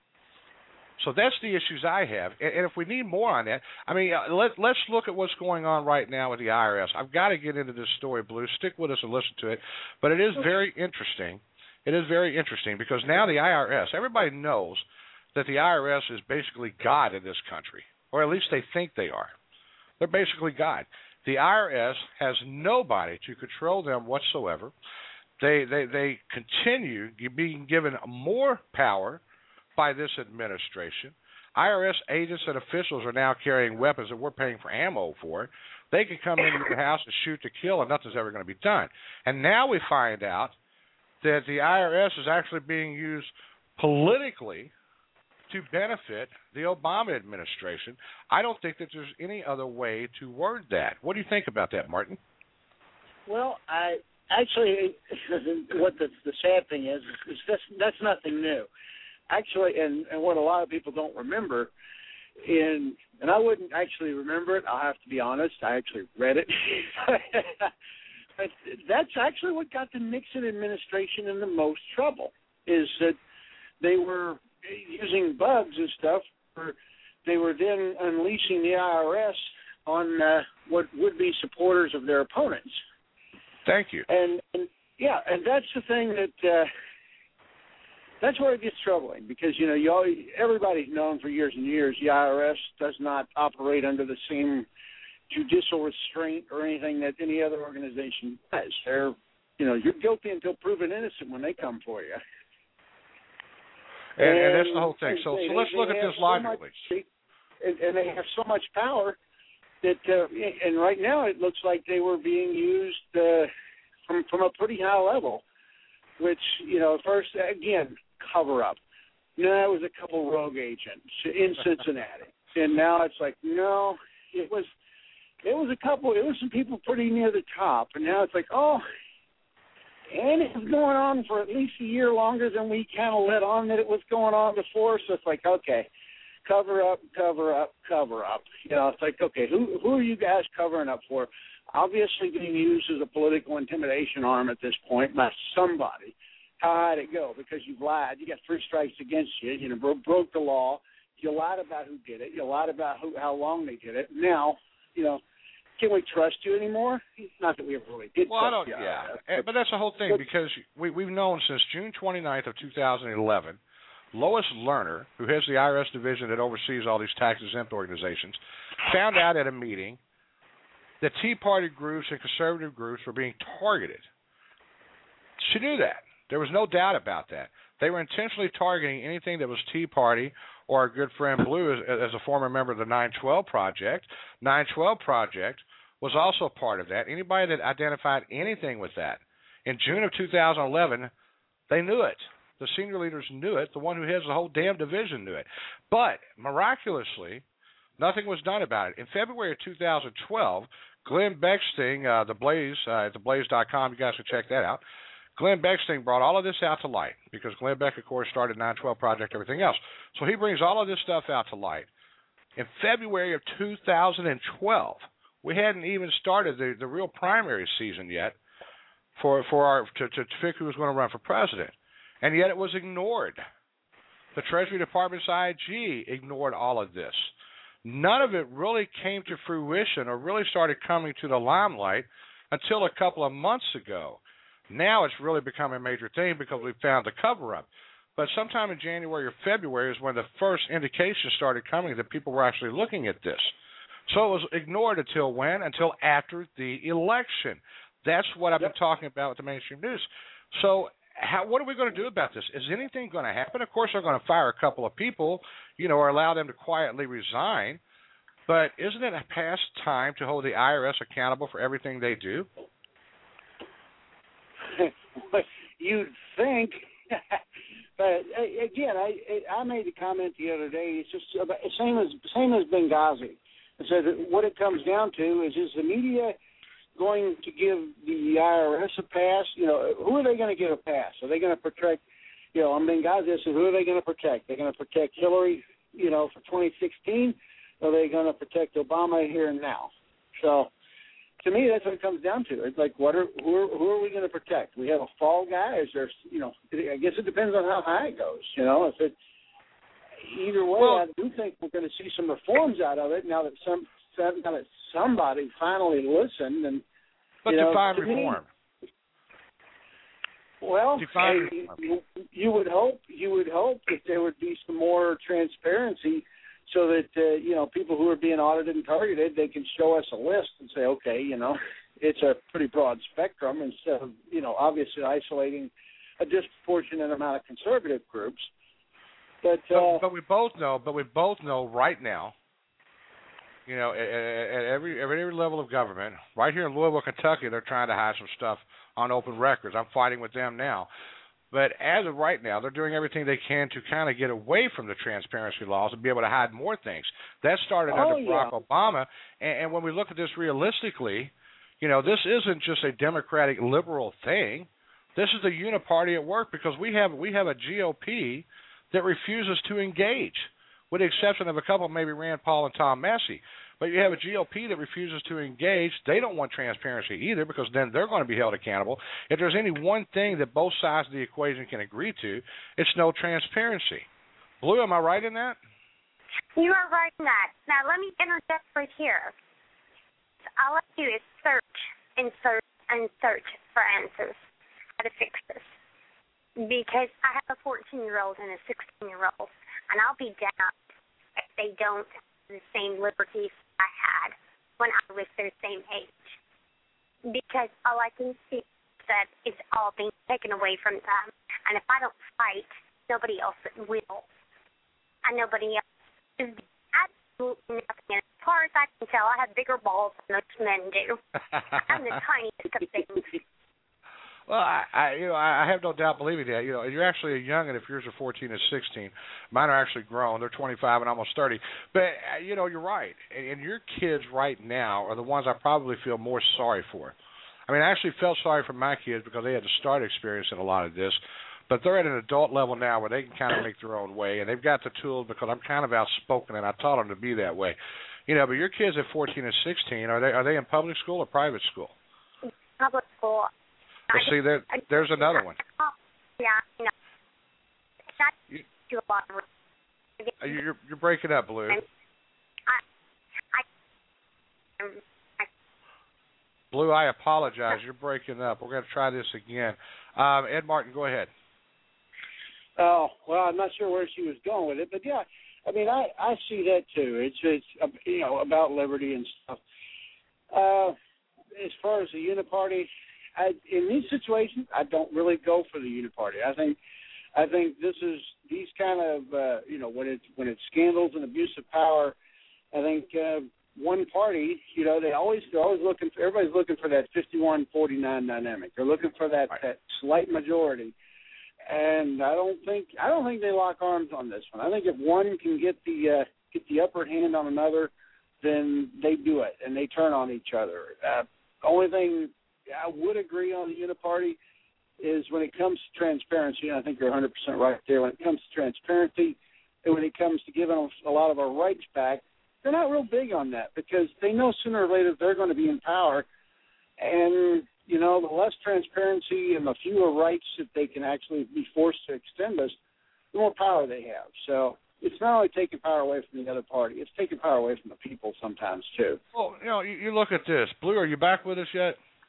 So that's the issues I have. And if we need more on that, I mean, let, let's look at what's going on right now with the I R S. I've got to get into this story, Blue. Stick with us and listen to it. But it is very interesting. It is very interesting because now the I R S, everybody knows that the I R S is basically God in this country, or at least they think they are. They're basically God. The I R S has nobody to control them whatsoever. They they they continue being given more power by this administration. I R S agents and officials are now carrying weapons that we're paying for ammo for. They can come into your house and shoot to kill, and nothing's ever going to be done. And now we find out that the I R S is actually being used politically to benefit the Obama administration. I don't think that there's any other way to word that. What do you think about that, Martin? Well, I actually, what the, the sad thing is, is that's, that's nothing new. Actually, and, and what a lot of people don't remember, in and I wouldn't actually remember it, I'll have to be honest, I actually read it. But that's actually what got the Nixon administration in the most trouble, is that they were using bugs and stuff. For, they were then unleashing the I R S on uh, what would be supporters of their opponents. Thank you. And, and yeah, and that's the thing that uh, that's where it gets troubling, because you know you all, everybody's known for years and years the I R S does not operate under the same judicial restraint or anything that any other organization does. They're, you know, you're guilty until proven innocent when they come for you. And, and, and that's the whole thing. So, they, so let's look at this logically. So much, and, and they have so much power that, uh, and right now it looks like they were being used uh, from from a pretty high level, which, you know, first, again, cover-up. No, it was a couple rogue agents in Cincinnati. And now it's like, no, it was it was a couple, it was some people pretty near the top. And now it's like, oh, and it was going on for at least a year longer than we kind of let on that it was going on before. So it's like, okay, cover up, cover up, cover up. You know, it's like, okay, who who are you guys covering up for? Obviously being used as a political intimidation arm at this point by somebody. How high did it go? Because you've lied. You got three strikes against you. You know, bro- broke the law. You lied about who did it. You lied about who, how long they did it. Now, you know, can we trust you anymore? Not that we ever really did well, I trust don't, you. yeah, But, but that's the whole thing but, because we, we've known since June twenty-ninth of two thousand eleven, Lois Lerner, who heads the I R S division that oversees all these tax-exempt organizations, found out at a meeting that Tea Party groups and conservative groups were being targeted. She knew that. There was no doubt about that. They were intentionally targeting anything that was Tea Party or our good friend Blue as, as a former member of the nine twelve Project. nine twelve Project was also part of that. Anybody that identified anything with that. In June of two thousand eleven, they knew it. The senior leaders knew it. The one who heads the whole damn division knew it. But, miraculously, nothing was done about it. In February of two thousand twelve, Glenn Becksting, uh, the Blaze, uh, at the blaze dot com, you guys can check that out. Glenn Becksting brought all of this out to light because Glenn Beck, of course, started nine twelve Project, everything else. So he brings all of this stuff out to light. In February of two thousand twelve, we hadn't even started the, the real primary season yet for for our to, to pick who was going to run for president, and yet it was ignored. The Treasury Department's I G ignored all of this. None of it really came to fruition or really started coming to the limelight until a couple of months ago. Now it's really become a major thing because we found the cover-up. But sometime in January or February is when the first indications started coming that people were actually looking at this. So it was ignored until when? Until after the election. That's what I've been talking about with the mainstream news. So how, what are we going to do about this? Is anything going to happen? Of course, they're going to fire a couple of people, you know, or allow them to quietly resign. But isn't it past time to hold the I R S accountable for everything they do? You'd think, but again, I I made a comment the other day. It's just about, same as same as Benghazi. I said that what it comes down to is is the media going to give the I R S a pass? You know, who are they going to give a pass? Are they going to protect? You know, on Benghazi, I said, who are they going to protect? They're going to protect Hillary, you know, for twenty sixteen, or are they going to protect Obama here and now? So. To me, that's what it comes down to. It's like, what are who are, who are we going to protect? We have a fall guy. Is there, you know? I guess it depends on how high it goes. You know, if it either way, well, I do think we're going to see some reforms out of it now that some now that somebody finally listened and. But you know, define reform. Me, well, define hey, you, you would hope you would hope that there would be some more transparency. So that, uh, you know, people who are being audited and targeted, they can show us a list and say, okay, you know, it's a pretty broad spectrum instead of, you know, obviously isolating a disproportionate amount of conservative groups. But, uh, but, but we both know, but we both know right now, you know, at, at every at every level of government, right here in Louisville, Kentucky, they're trying to hide some stuff on open records. I'm fighting with them now. But as of right now, they're doing everything they can to kind of get away from the transparency laws and be able to hide more things. That started oh, under yeah. Barack Obama. And, and when we look at this realistically, you know, this isn't just a Democratic liberal thing. This is the uniparty at work because we have we have a G O P that refuses to engage, with the exception of a couple, maybe Rand Paul and Tom Massey. But you have a G O P that refuses to engage. They don't want transparency either because then they're going to be held accountable. If there's any one thing that both sides of the equation can agree to, it's no transparency. Blue, am I right in that? You are right in that. Now, let me interject right here. All I do is search and search and search for answers, how to fix this. Because I have a fourteen-year-old and a sixteen-year-old, and I'll be damned if they don't have the same liberties I had when I was their same age. Because all I can see is that it's all being taken away from them. And if I don't fight, nobody else will. And nobody else is absolutely nothing. And as far as I can tell, I have bigger balls than most men do. I'm the tiniest of things. Well, I, I, you know, I have no doubt believing that. You know, you're actually a youngin' if yours are fourteen and sixteen. Mine are actually grown; they're twenty-five and almost thirty. But uh, you know, you're right. And, and your kids right now are the ones I probably feel more sorry for. I mean, I actually felt sorry for my kids because they had to start experiencing a lot of this. But they're at an adult level now where they can kind of make their own way, and they've got the tools because I'm kind of outspoken, and I taught them to be that way. You know, but your kids at fourteen and sixteen, are they are they in public school or private school? Public school. Well, see, there, there's another one. Yeah, you know, that's you, too a lot of. You're you're breaking up, Blue. I, I, I, Blue, I apologize. You're breaking up. We're going to try this again. Um, Ed Martin, go ahead. Oh, well, I'm not sure where she was going with it, but yeah, I mean, I, I see that too. It's it's uh, you know about liberty and stuff. Uh, as far as the uniparty, I, in these situations, I don't really go for the uniparty. I think I think this is these kind of uh, you know when it's when it's scandals and abuse of power. I think uh, one party, you know, they always they're always looking for everybody's looking for that fifty-one forty-nine dynamic. They're looking for that, right. that slight majority. And I don't think I don't think they lock arms on this one. I think if one can get the uh, get the upper hand on another, then they do it and they turn on each other. Uh, only thing I would agree on the uniparty is when it comes to transparency. And I think you're one hundred percent right there. When it comes to transparency, and when it comes to giving us a lot of our rights back, they're not real big on that because they know sooner or later they're going to be in power, and you know, the less transparency and the fewer rights that they can actually be forced to extend us, the more power they have. So it's not only taking power away from the other party, it's taking power away from the people sometimes, too. Well, you know, you, you look at this. Blue, are you back with us yet?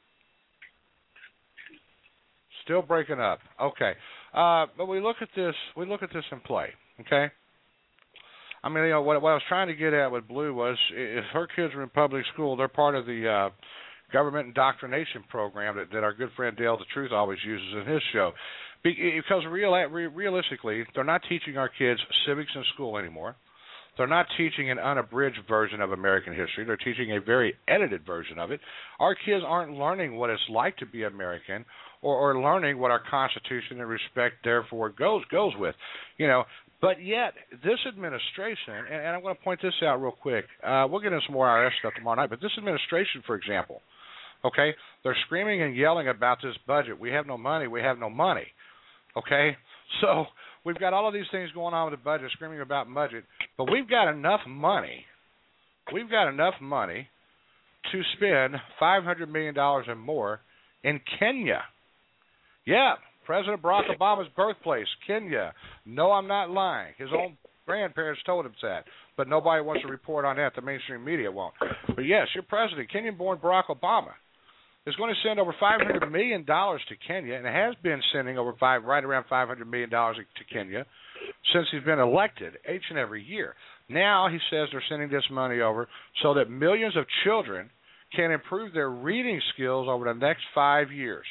Still breaking up. Okay. Uh, but we look at this, we look at this in play, okay? I mean, you know, what, what I was trying to get at with Blue was if her kids are in public school, they're part of the uh, government indoctrination program that, that our good friend Dale the Truth always uses in his show. Because real, realistically, they're not teaching our kids civics in school anymore. They're not teaching an unabridged version of American history. They're teaching a very edited version of it. Our kids aren't learning what it's like to be American or, or learning what our Constitution and respect, therefore, goes goes with. You know, but yet, this administration, and, and I'm going to point this out real quick. Uh, we'll get into some more I R S stuff tomorrow night, but this administration, for example, okay, they're screaming and yelling about this budget. We have no money. We have no money. Okay, so we've got all of these things going on with the budget, screaming about budget, but we've got enough money. We've got enough money to spend five hundred million dollars and more in Kenya. Yeah, President Barack Obama's birthplace, Kenya. No, I'm not lying. His own grandparents told him that, but nobody wants to report on that. The mainstream media won't. But yes, your president, Kenyan-born Barack Obama, is going to send over five hundred million dollars to Kenya, and has been sending over five, right around five hundred million dollars to Kenya since he's been elected each and every year. Now he says they're sending this money over so that millions of children can improve their reading skills over the next five years.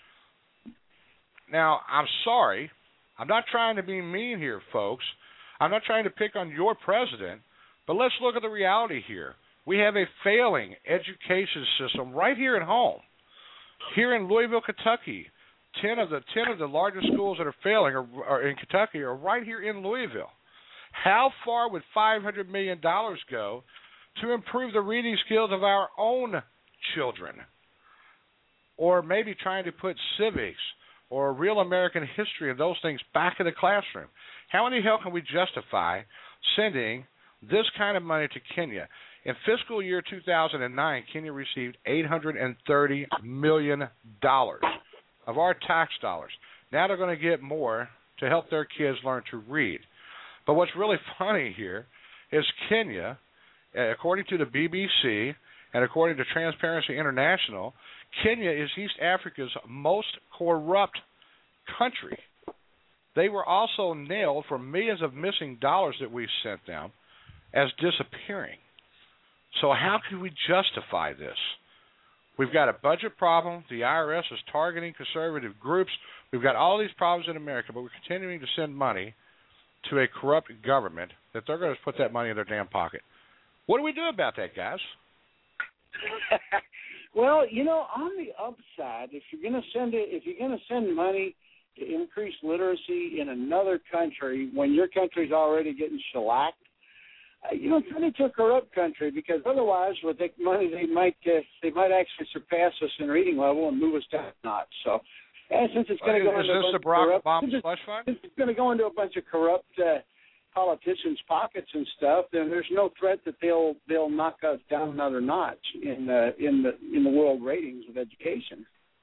Now, I'm sorry. I'm not trying to be mean here, folks. I'm not trying to pick on your president, but let's look at the reality here. We have a failing education system right here at home. Here in Louisville, Kentucky, ten of the ten of the largest schools that are failing are, are in Kentucky are right here in Louisville. How far would five hundred million dollars go to improve the reading skills of our own children? Or maybe trying to put civics or real American history and those things back in the classroom. How in the hell can we justify sending this kind of money to Kenya? In fiscal year two thousand nine, Kenya received eight hundred thirty million dollars of our tax dollars. Now they're going to get more to help their kids learn to read. But what's really funny here is Kenya, according to the B B C and according to Transparency International, Kenya is East Africa's most corrupt country. They were also nailed for millions of missing dollars that we sent them as disappearing. So how can we justify this? We've got a budget problem. The I R S is targeting conservative groups. We've got all these problems in America, but we're continuing to send money to a corrupt government that they're going to put that money in their damn pocket. What do we do about that, guys? Well, you know, on the upside, if you're going to send it, if you're going to send money to increase literacy in another country when your country's already getting shellacked, uh, you know, send it to a corrupt country, because otherwise, with the money, they might uh, they might actually surpass us in reading level and move us down a notch. So, and since it's going to go is into this a bunch the Barack of corrupt, Obama slush fund? since it's going to go into a bunch of corrupt uh, politicians' pockets and stuff, then there's no threat that they'll they'll knock us down another notch in the in the in the world ratings of education.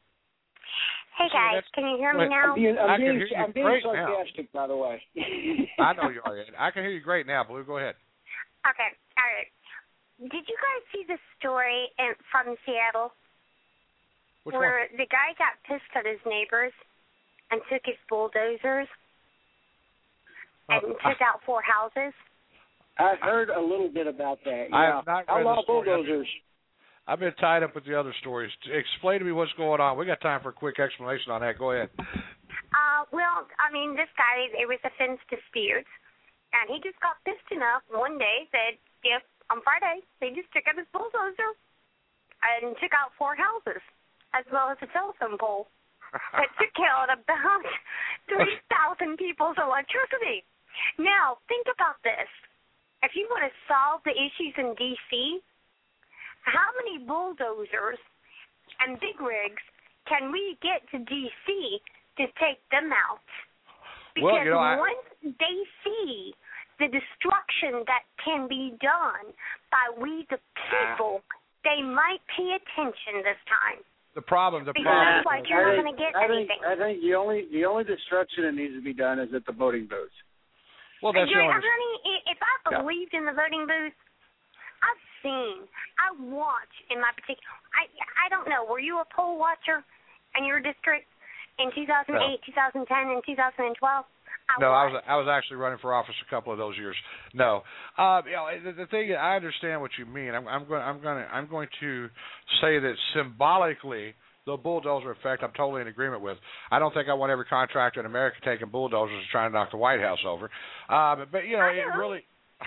Hey guys, can you hear me now? I'm being, I'm I being, can hear you I'm being great sarcastic, now. by the way. I know you are. Ed. I can hear you great now, Blue. Go ahead. Okay, all right. Did you guys see the story in, from Seattle Which where one? the guy got pissed at his neighbors and took his bulldozers and Uh, took I, out four houses? I heard a little bit about that. I Yeah. have not read Outlaw the story. bulldozers. I've been tied up with the other stories. Explain to me what's going on. We got time for a quick explanation on that. Go ahead. Uh, well, I mean, this guy, it was a fence dispute, and he just got pissed enough one day that if on Friday they just took out his bulldozer and took out four houses as well as a telephone pole that took out about three thousand people's electricity. Now, think about this. If you want to solve the issues in D C, how many bulldozers and big rigs can we get to D C to take them out? Because well, you know, I, once they see the destruction that can be done by we the people, uh, they might pay attention this time. The problem, the because problem. otherwise you're not going to get I anything. Think, I think the only the only destruction that needs to be done is at the voting booth. Well, that's the only. Honey, if I believed yeah. in the voting booth, I've seen, I watch in my particular. I I don't know. Were you a poll watcher in your district in two thousand eight, no. two thousand ten, and two thousand twelve? I no, watched. I was I was actually running for office a couple of those years. No, uh, you know, the, the thing is, I understand what you mean. I'm, I'm going I'm going to I'm going to say that symbolically, the bulldozer effect, I'm totally in agreement with. I don't think I want every contractor in America taking bulldozers and trying to knock the White House over. Uh, but, but you know, it really.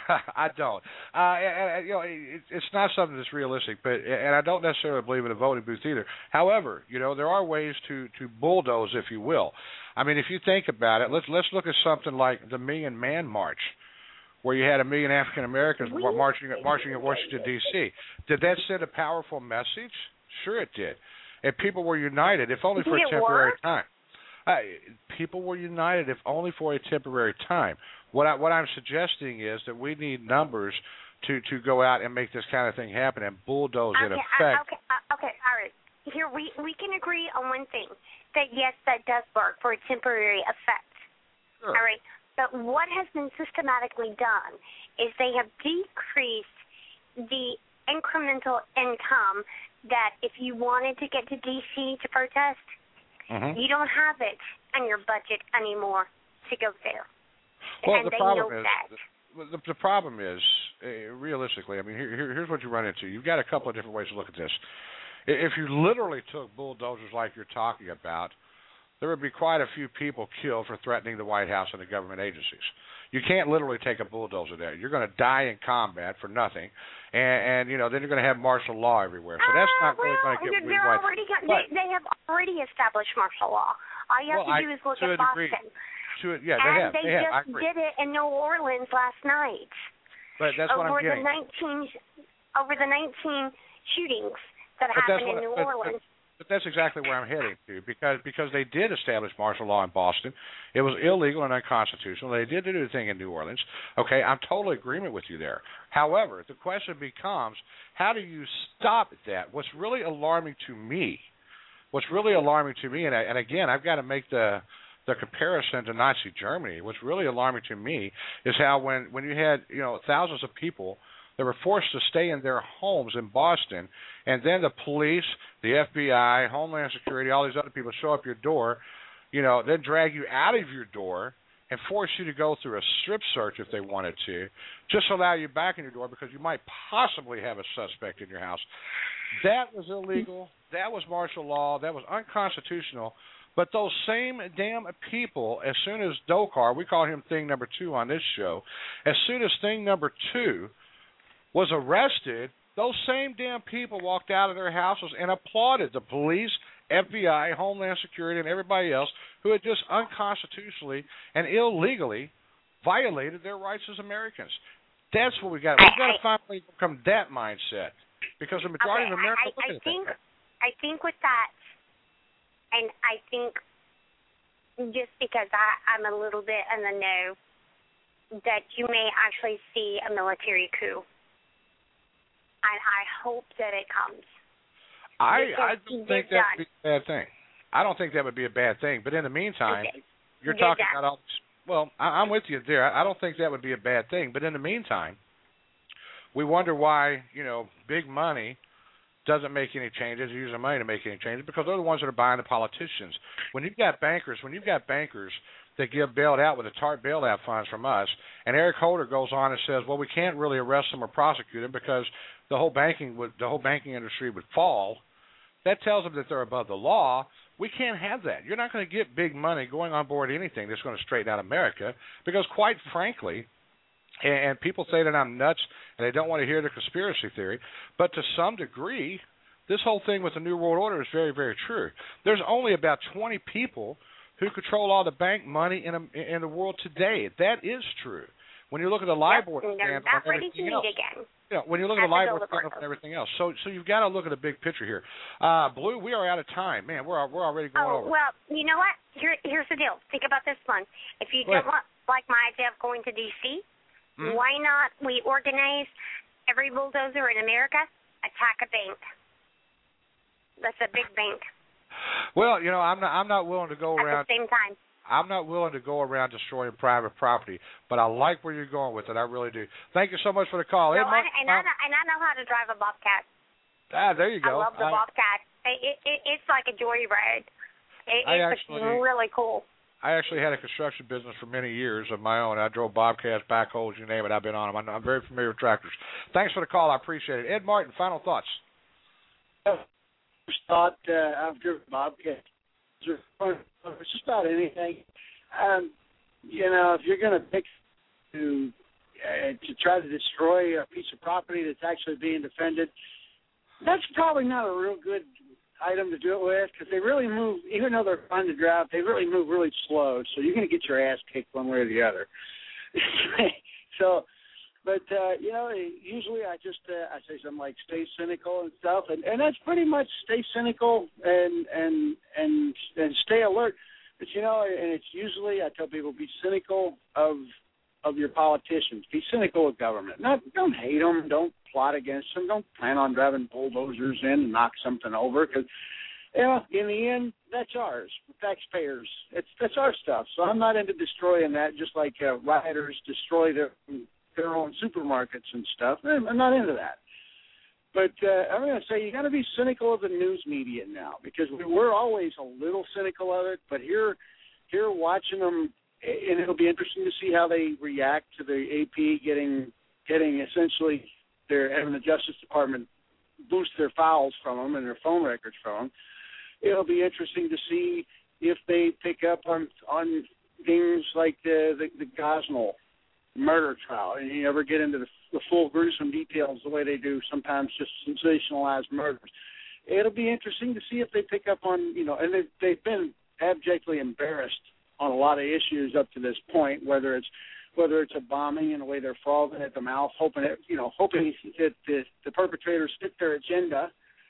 I don't. Uh, and, and, you know, it, it's not something that's realistic, but and I don't necessarily believe in a voting booth either. However, you know, there are ways to, to bulldoze, if you will. I mean, if you think about it, let's let's look at something like the Million Man March, where you had a million African Americans marching marching in Washington D C. Did that send a powerful message? Sure, it did. And people were united, if only for a temporary time. Uh, people were united, if only for a temporary time. What, I, what I'm suggesting is that we need numbers to, to go out and make this kind of thing happen and bulldoze okay, in effect. Uh, okay, uh, okay, all right. Here, we, we can agree on one thing, that yes, that does work for a temporary effect. Sure. All right. But what has been systematically done is they have decreased the incremental income that if you wanted to get to D C to protest, mm-hmm. you don't have it in your budget anymore to go there. Well, and the they problem know is, that. the, the problem is, uh, realistically, I mean, here, here, here's what you run into. You've got a couple of different ways to look at this. If you literally took bulldozers like you're talking about, there would be quite a few people killed for threatening the White House and the government agencies. You can't literally take a bulldozer there. You're going to die in combat for nothing, and, and you know then you're going to have martial law everywhere. So that's not uh, really well, going to get they're right. already got, they, they have already established martial law. All you have well, to do I, is look at Boston. Degree, to it, yeah, they and have. they, they just have. I agree. did it in New Orleans last night. But that's over what I'm the getting. nineteen over the nineteen shootings that but happened in what, New but, Orleans. But, but that's exactly where I'm heading to, because because they did establish martial law in Boston. It was illegal and unconstitutional. They did do the thing in New Orleans. Okay, I'm totally in agreement with you there. However, the question becomes, how do you stop that? What's really alarming to me, what's really alarming to me, and, I, and again, I've got to make the the comparison to Nazi Germany. What's really alarming to me is how when, when you had you know thousands of people that were forced to stay in their homes in Boston, and then the police, the F B I, Homeland Security, all these other people show up your door, you know, then drag you out of your door and force you to go through a strip search if they wanted to, just allow you back in your door because you might possibly have a suspect in your house. That was illegal. That was martial law. That was unconstitutional. But those same damn people, as soon as Dokar, we call him thing number two on this show, as soon as thing number two was arrested, those same damn people walked out of their houses and applauded the police, F B I, Homeland Security, and everybody else who had just unconstitutionally and illegally violated their rights as Americans. That's what we got. We've got to finally become that mindset, because the majority okay, of America I, look I at think, that. I think with that, and I think just because I, I'm a little bit in the know, that you may actually see a military coup. And I hope that it comes. I, I don't think that would be a bad thing. I don't think that would be a bad thing. But in the meantime, you're talking about all this. Well, I, I'm with you there. I don't think that would be a bad thing. But in the meantime, we wonder why, you know, big money doesn't make any changes, using money to make any changes, because they're the ones that are buying the politicians. When you've got bankers, when you've got bankers that give bailed out with the TARP bailout funds from us, and Eric Holder goes on and says, well, we can't really arrest them or prosecute them because the whole banking would, the whole banking industry would fall. That tells them that they're above the law. We can't have that. You're not going to get big money going on board anything that's going to straighten out America, because quite frankly, and people say that I'm nuts and they don't want to hear the conspiracy theory, but to some degree, this whole thing with the New World Order is very, very true. There's only about twenty people who control all the bank money in a, in the world today. That is true. When you look at the LIBOR yep, scandal and everything else, again. You know, when you look at the LIBOR scandal and everything else, so so you've got to look at the big picture here. Uh, Blue, we are out of time, man. We're we're already going oh, over. Well, you know what? Here here's the deal. Think about this one. If you Go don't ahead. want, like my idea of going to D C, mm-hmm. why not we organize every bulldozer in America attack a bank? That's a big bank. Well, you know, I'm not I'm not willing to go At around. the same time. I'm not willing to go around destroying private property, but I like where you're going with it. I really do. Thank you so much for the call. No, Ed Martin, I, and, I know, and I know how to drive a Bobcat. Ah, there you go. I love the I, Bobcat. It, it, it's like a joyride. It, I it's actually, really cool. I actually had a construction business for many years of my own. I drove Bobcats, backhoes, you name it. I've been on them. I'm, I'm very familiar with tractors. Thanks for the call. I appreciate it. Ed Martin, final thoughts. First thought, uh, I've driven Bobcats. It's just about anything. Um, you know, if you're going to pick to uh, to try to destroy a piece of property that's actually being defended, that's probably not a real good item to do it with, because they really move, even though they're fun to drive, they really move really slow, so you're going to get your ass kicked one way or the other. so, but, uh, you know, usually I just, uh, I say something like stay cynical and stuff, and, and that's pretty much stay cynical and, and, and, and stay alert. But, you know, and it's usually, I tell people, be cynical of of your politicians. Be cynical of government. Not, don't hate them. Don't plot against them. Don't plan on driving bulldozers in and knock something over, because, you know, in the end, that's ours, taxpayers. It's that's our stuff. So I'm not into destroying that, just like uh, rioters destroy their, their own supermarkets and stuff. I'm not into that. But uh, I'm going to say you got to be cynical of the news media now, because we were always a little cynical of it. But here, here watching them, and it'll be interesting to see how they react to the A P getting getting essentially their having the Justice Department boost their files from them and their phone records from them. It'll be interesting to see if they pick up on on things like the the, the Gosnell murder trial, and you ever get into the, the full gruesome details the way they do sometimes, just sensationalized murders. It'll be interesting to see if they pick up on, you know, and they've, they've been abjectly embarrassed on a lot of issues up to this point, whether it's whether it's a bombing in the way they're frothing at the mouth, hoping that, you know, hoping that the, the perpetrators fit their agenda,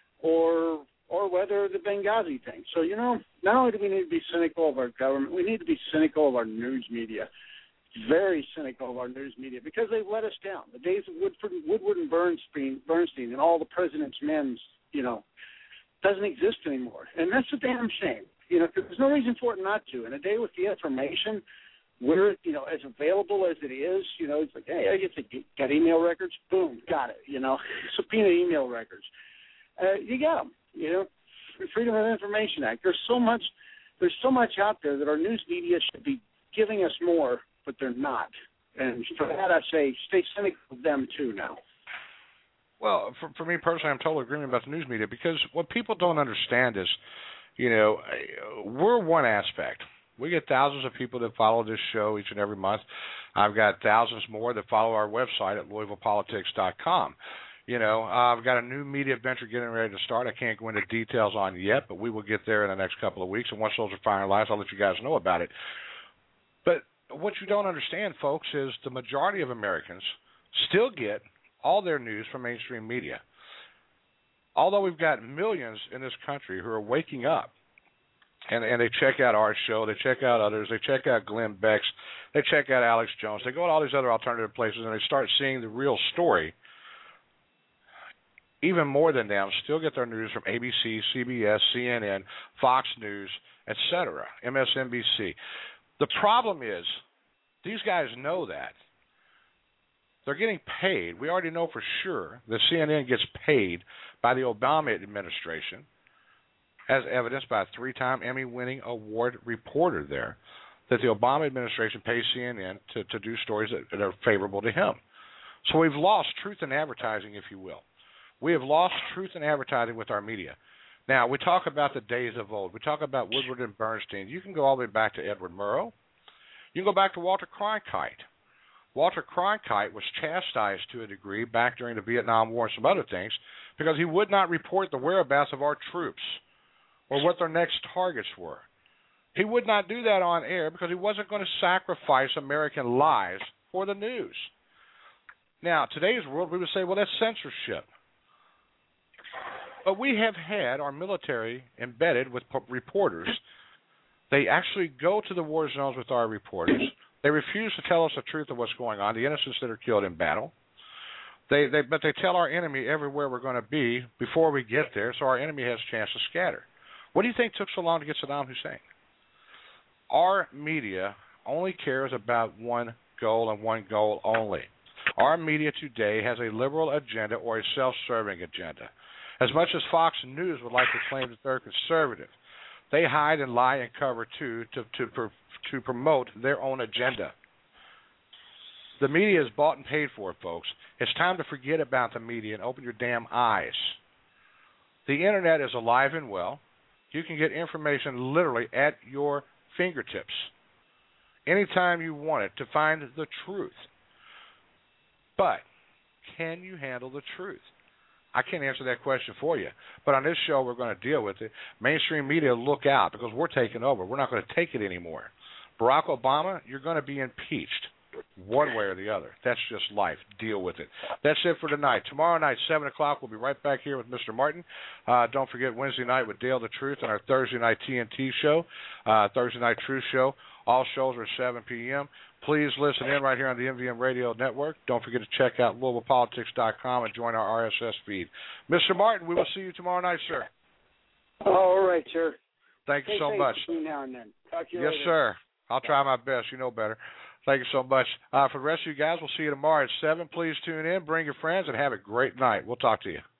or or whether the Benghazi thing. So, you know, not only do we need to be cynical of our government, we need to be cynical of our news media. Very cynical of our news media, because they've let us down. The days of Woodford, Woodward and Bernstein, Bernstein and all the president's men, you know, doesn't exist anymore. And that's a damn shame, you know, because there's no reason for it not to. In a day with the information, we're, you know, as available as it is, you know, it's like, hey, I get to got email records, boom, got it, you know, subpoena email records. Uh, you got them, you know, Freedom of Information Act. There's so much, there's so much out there that our news media should be giving us more, but they're not. And for that, I say stay cynical of them, too, now. Well, for, for me personally, I'm totally agreeing about the news media, because what people don't understand is, you know, we're one aspect. We get thousands of people that follow this show each and every month. I've got thousands more that follow our website at Louisville Politics dot com. You know, uh, I've got a new media venture getting ready to start. I can't go into details on yet, but we will get there in the next couple of weeks. And once those are finalized, I'll let you guys know about it. But what you don't understand, folks, is the majority of Americans still get all their news from mainstream media. Although we've got millions in this country who are waking up, and, and they check out our show, they check out others, they check out Glenn Beck's, they check out Alex Jones, they go to all these other alternative places, and they start seeing the real story. Even more than them, still get their news from A B C, C B S, C N N, Fox News, et cetera, M S N B C. The problem is these guys know that. They're getting paid. We already know for sure that C N N gets paid by the Obama administration, as evidenced by a three-time Emmy-winning award reporter there, that the Obama administration pays C N N to, to do stories that, that are favorable to him. So we've lost truth in advertising, if you will. We have lost truth in advertising with our media. Now, we talk about the days of old. We talk about Woodward and Bernstein. You can go all the way back to Edward Murrow. You can go back to Walter Cronkite. Walter Cronkite was chastised to a degree back during the Vietnam War and some other things because he would not report the whereabouts of our troops or what their next targets were. He would not do that on air because he wasn't going to sacrifice American lives for the news. Now, today's world, we would say, well, that's censorship. But we have had our military embedded with reporters. They actually go to the war zones with our reporters. They refuse to tell us the truth of what's going on, the innocents that are killed in battle. They, they, but they tell our enemy everywhere we're going to be before we get there, so our enemy has a chance to scatter. What do you think took so long to get Saddam Hussein? Our media only cares about one goal and one goal only. Our media today has a liberal agenda or a self-serving agenda. As much as Fox News would like to claim that they're conservative, they hide and lie and cover too to to to promote their own agenda. The media is bought and paid for, folks. It's time to forget about the media and open your damn eyes. The internet is alive and well. You can get information literally at your fingertips anytime you want it to find the truth. But can you handle the truth? I can't answer that question for you. But on this show, we're going to deal with it. Mainstream media, look out, because we're taking over. We're not going to take it anymore. Barack Obama, you're going to be impeached one way or the other. That's just life. Deal with it. That's it for tonight. Tomorrow night, seven o'clock, we'll be right back here with Mister Martin. Uh, don't forget Wednesday night with Dale the Truth and our Thursday night T N T show, uh, Thursday night Truth show. All shows are seven p.m. Please listen in right here on the M V M Radio Network. Don't forget to check out Louisville Politics dot com and join our R S S feed. Mister Martin, we will see you tomorrow night, sir. All right, sir. Thank you Stay so much. Now and then. Talk to you yes, later. sir. I'll try my best. You know better. Thank you so much. Uh, for the rest of you guys, we'll see you tomorrow at seven. Please tune in, bring your friends, and have a great night. We'll talk to you.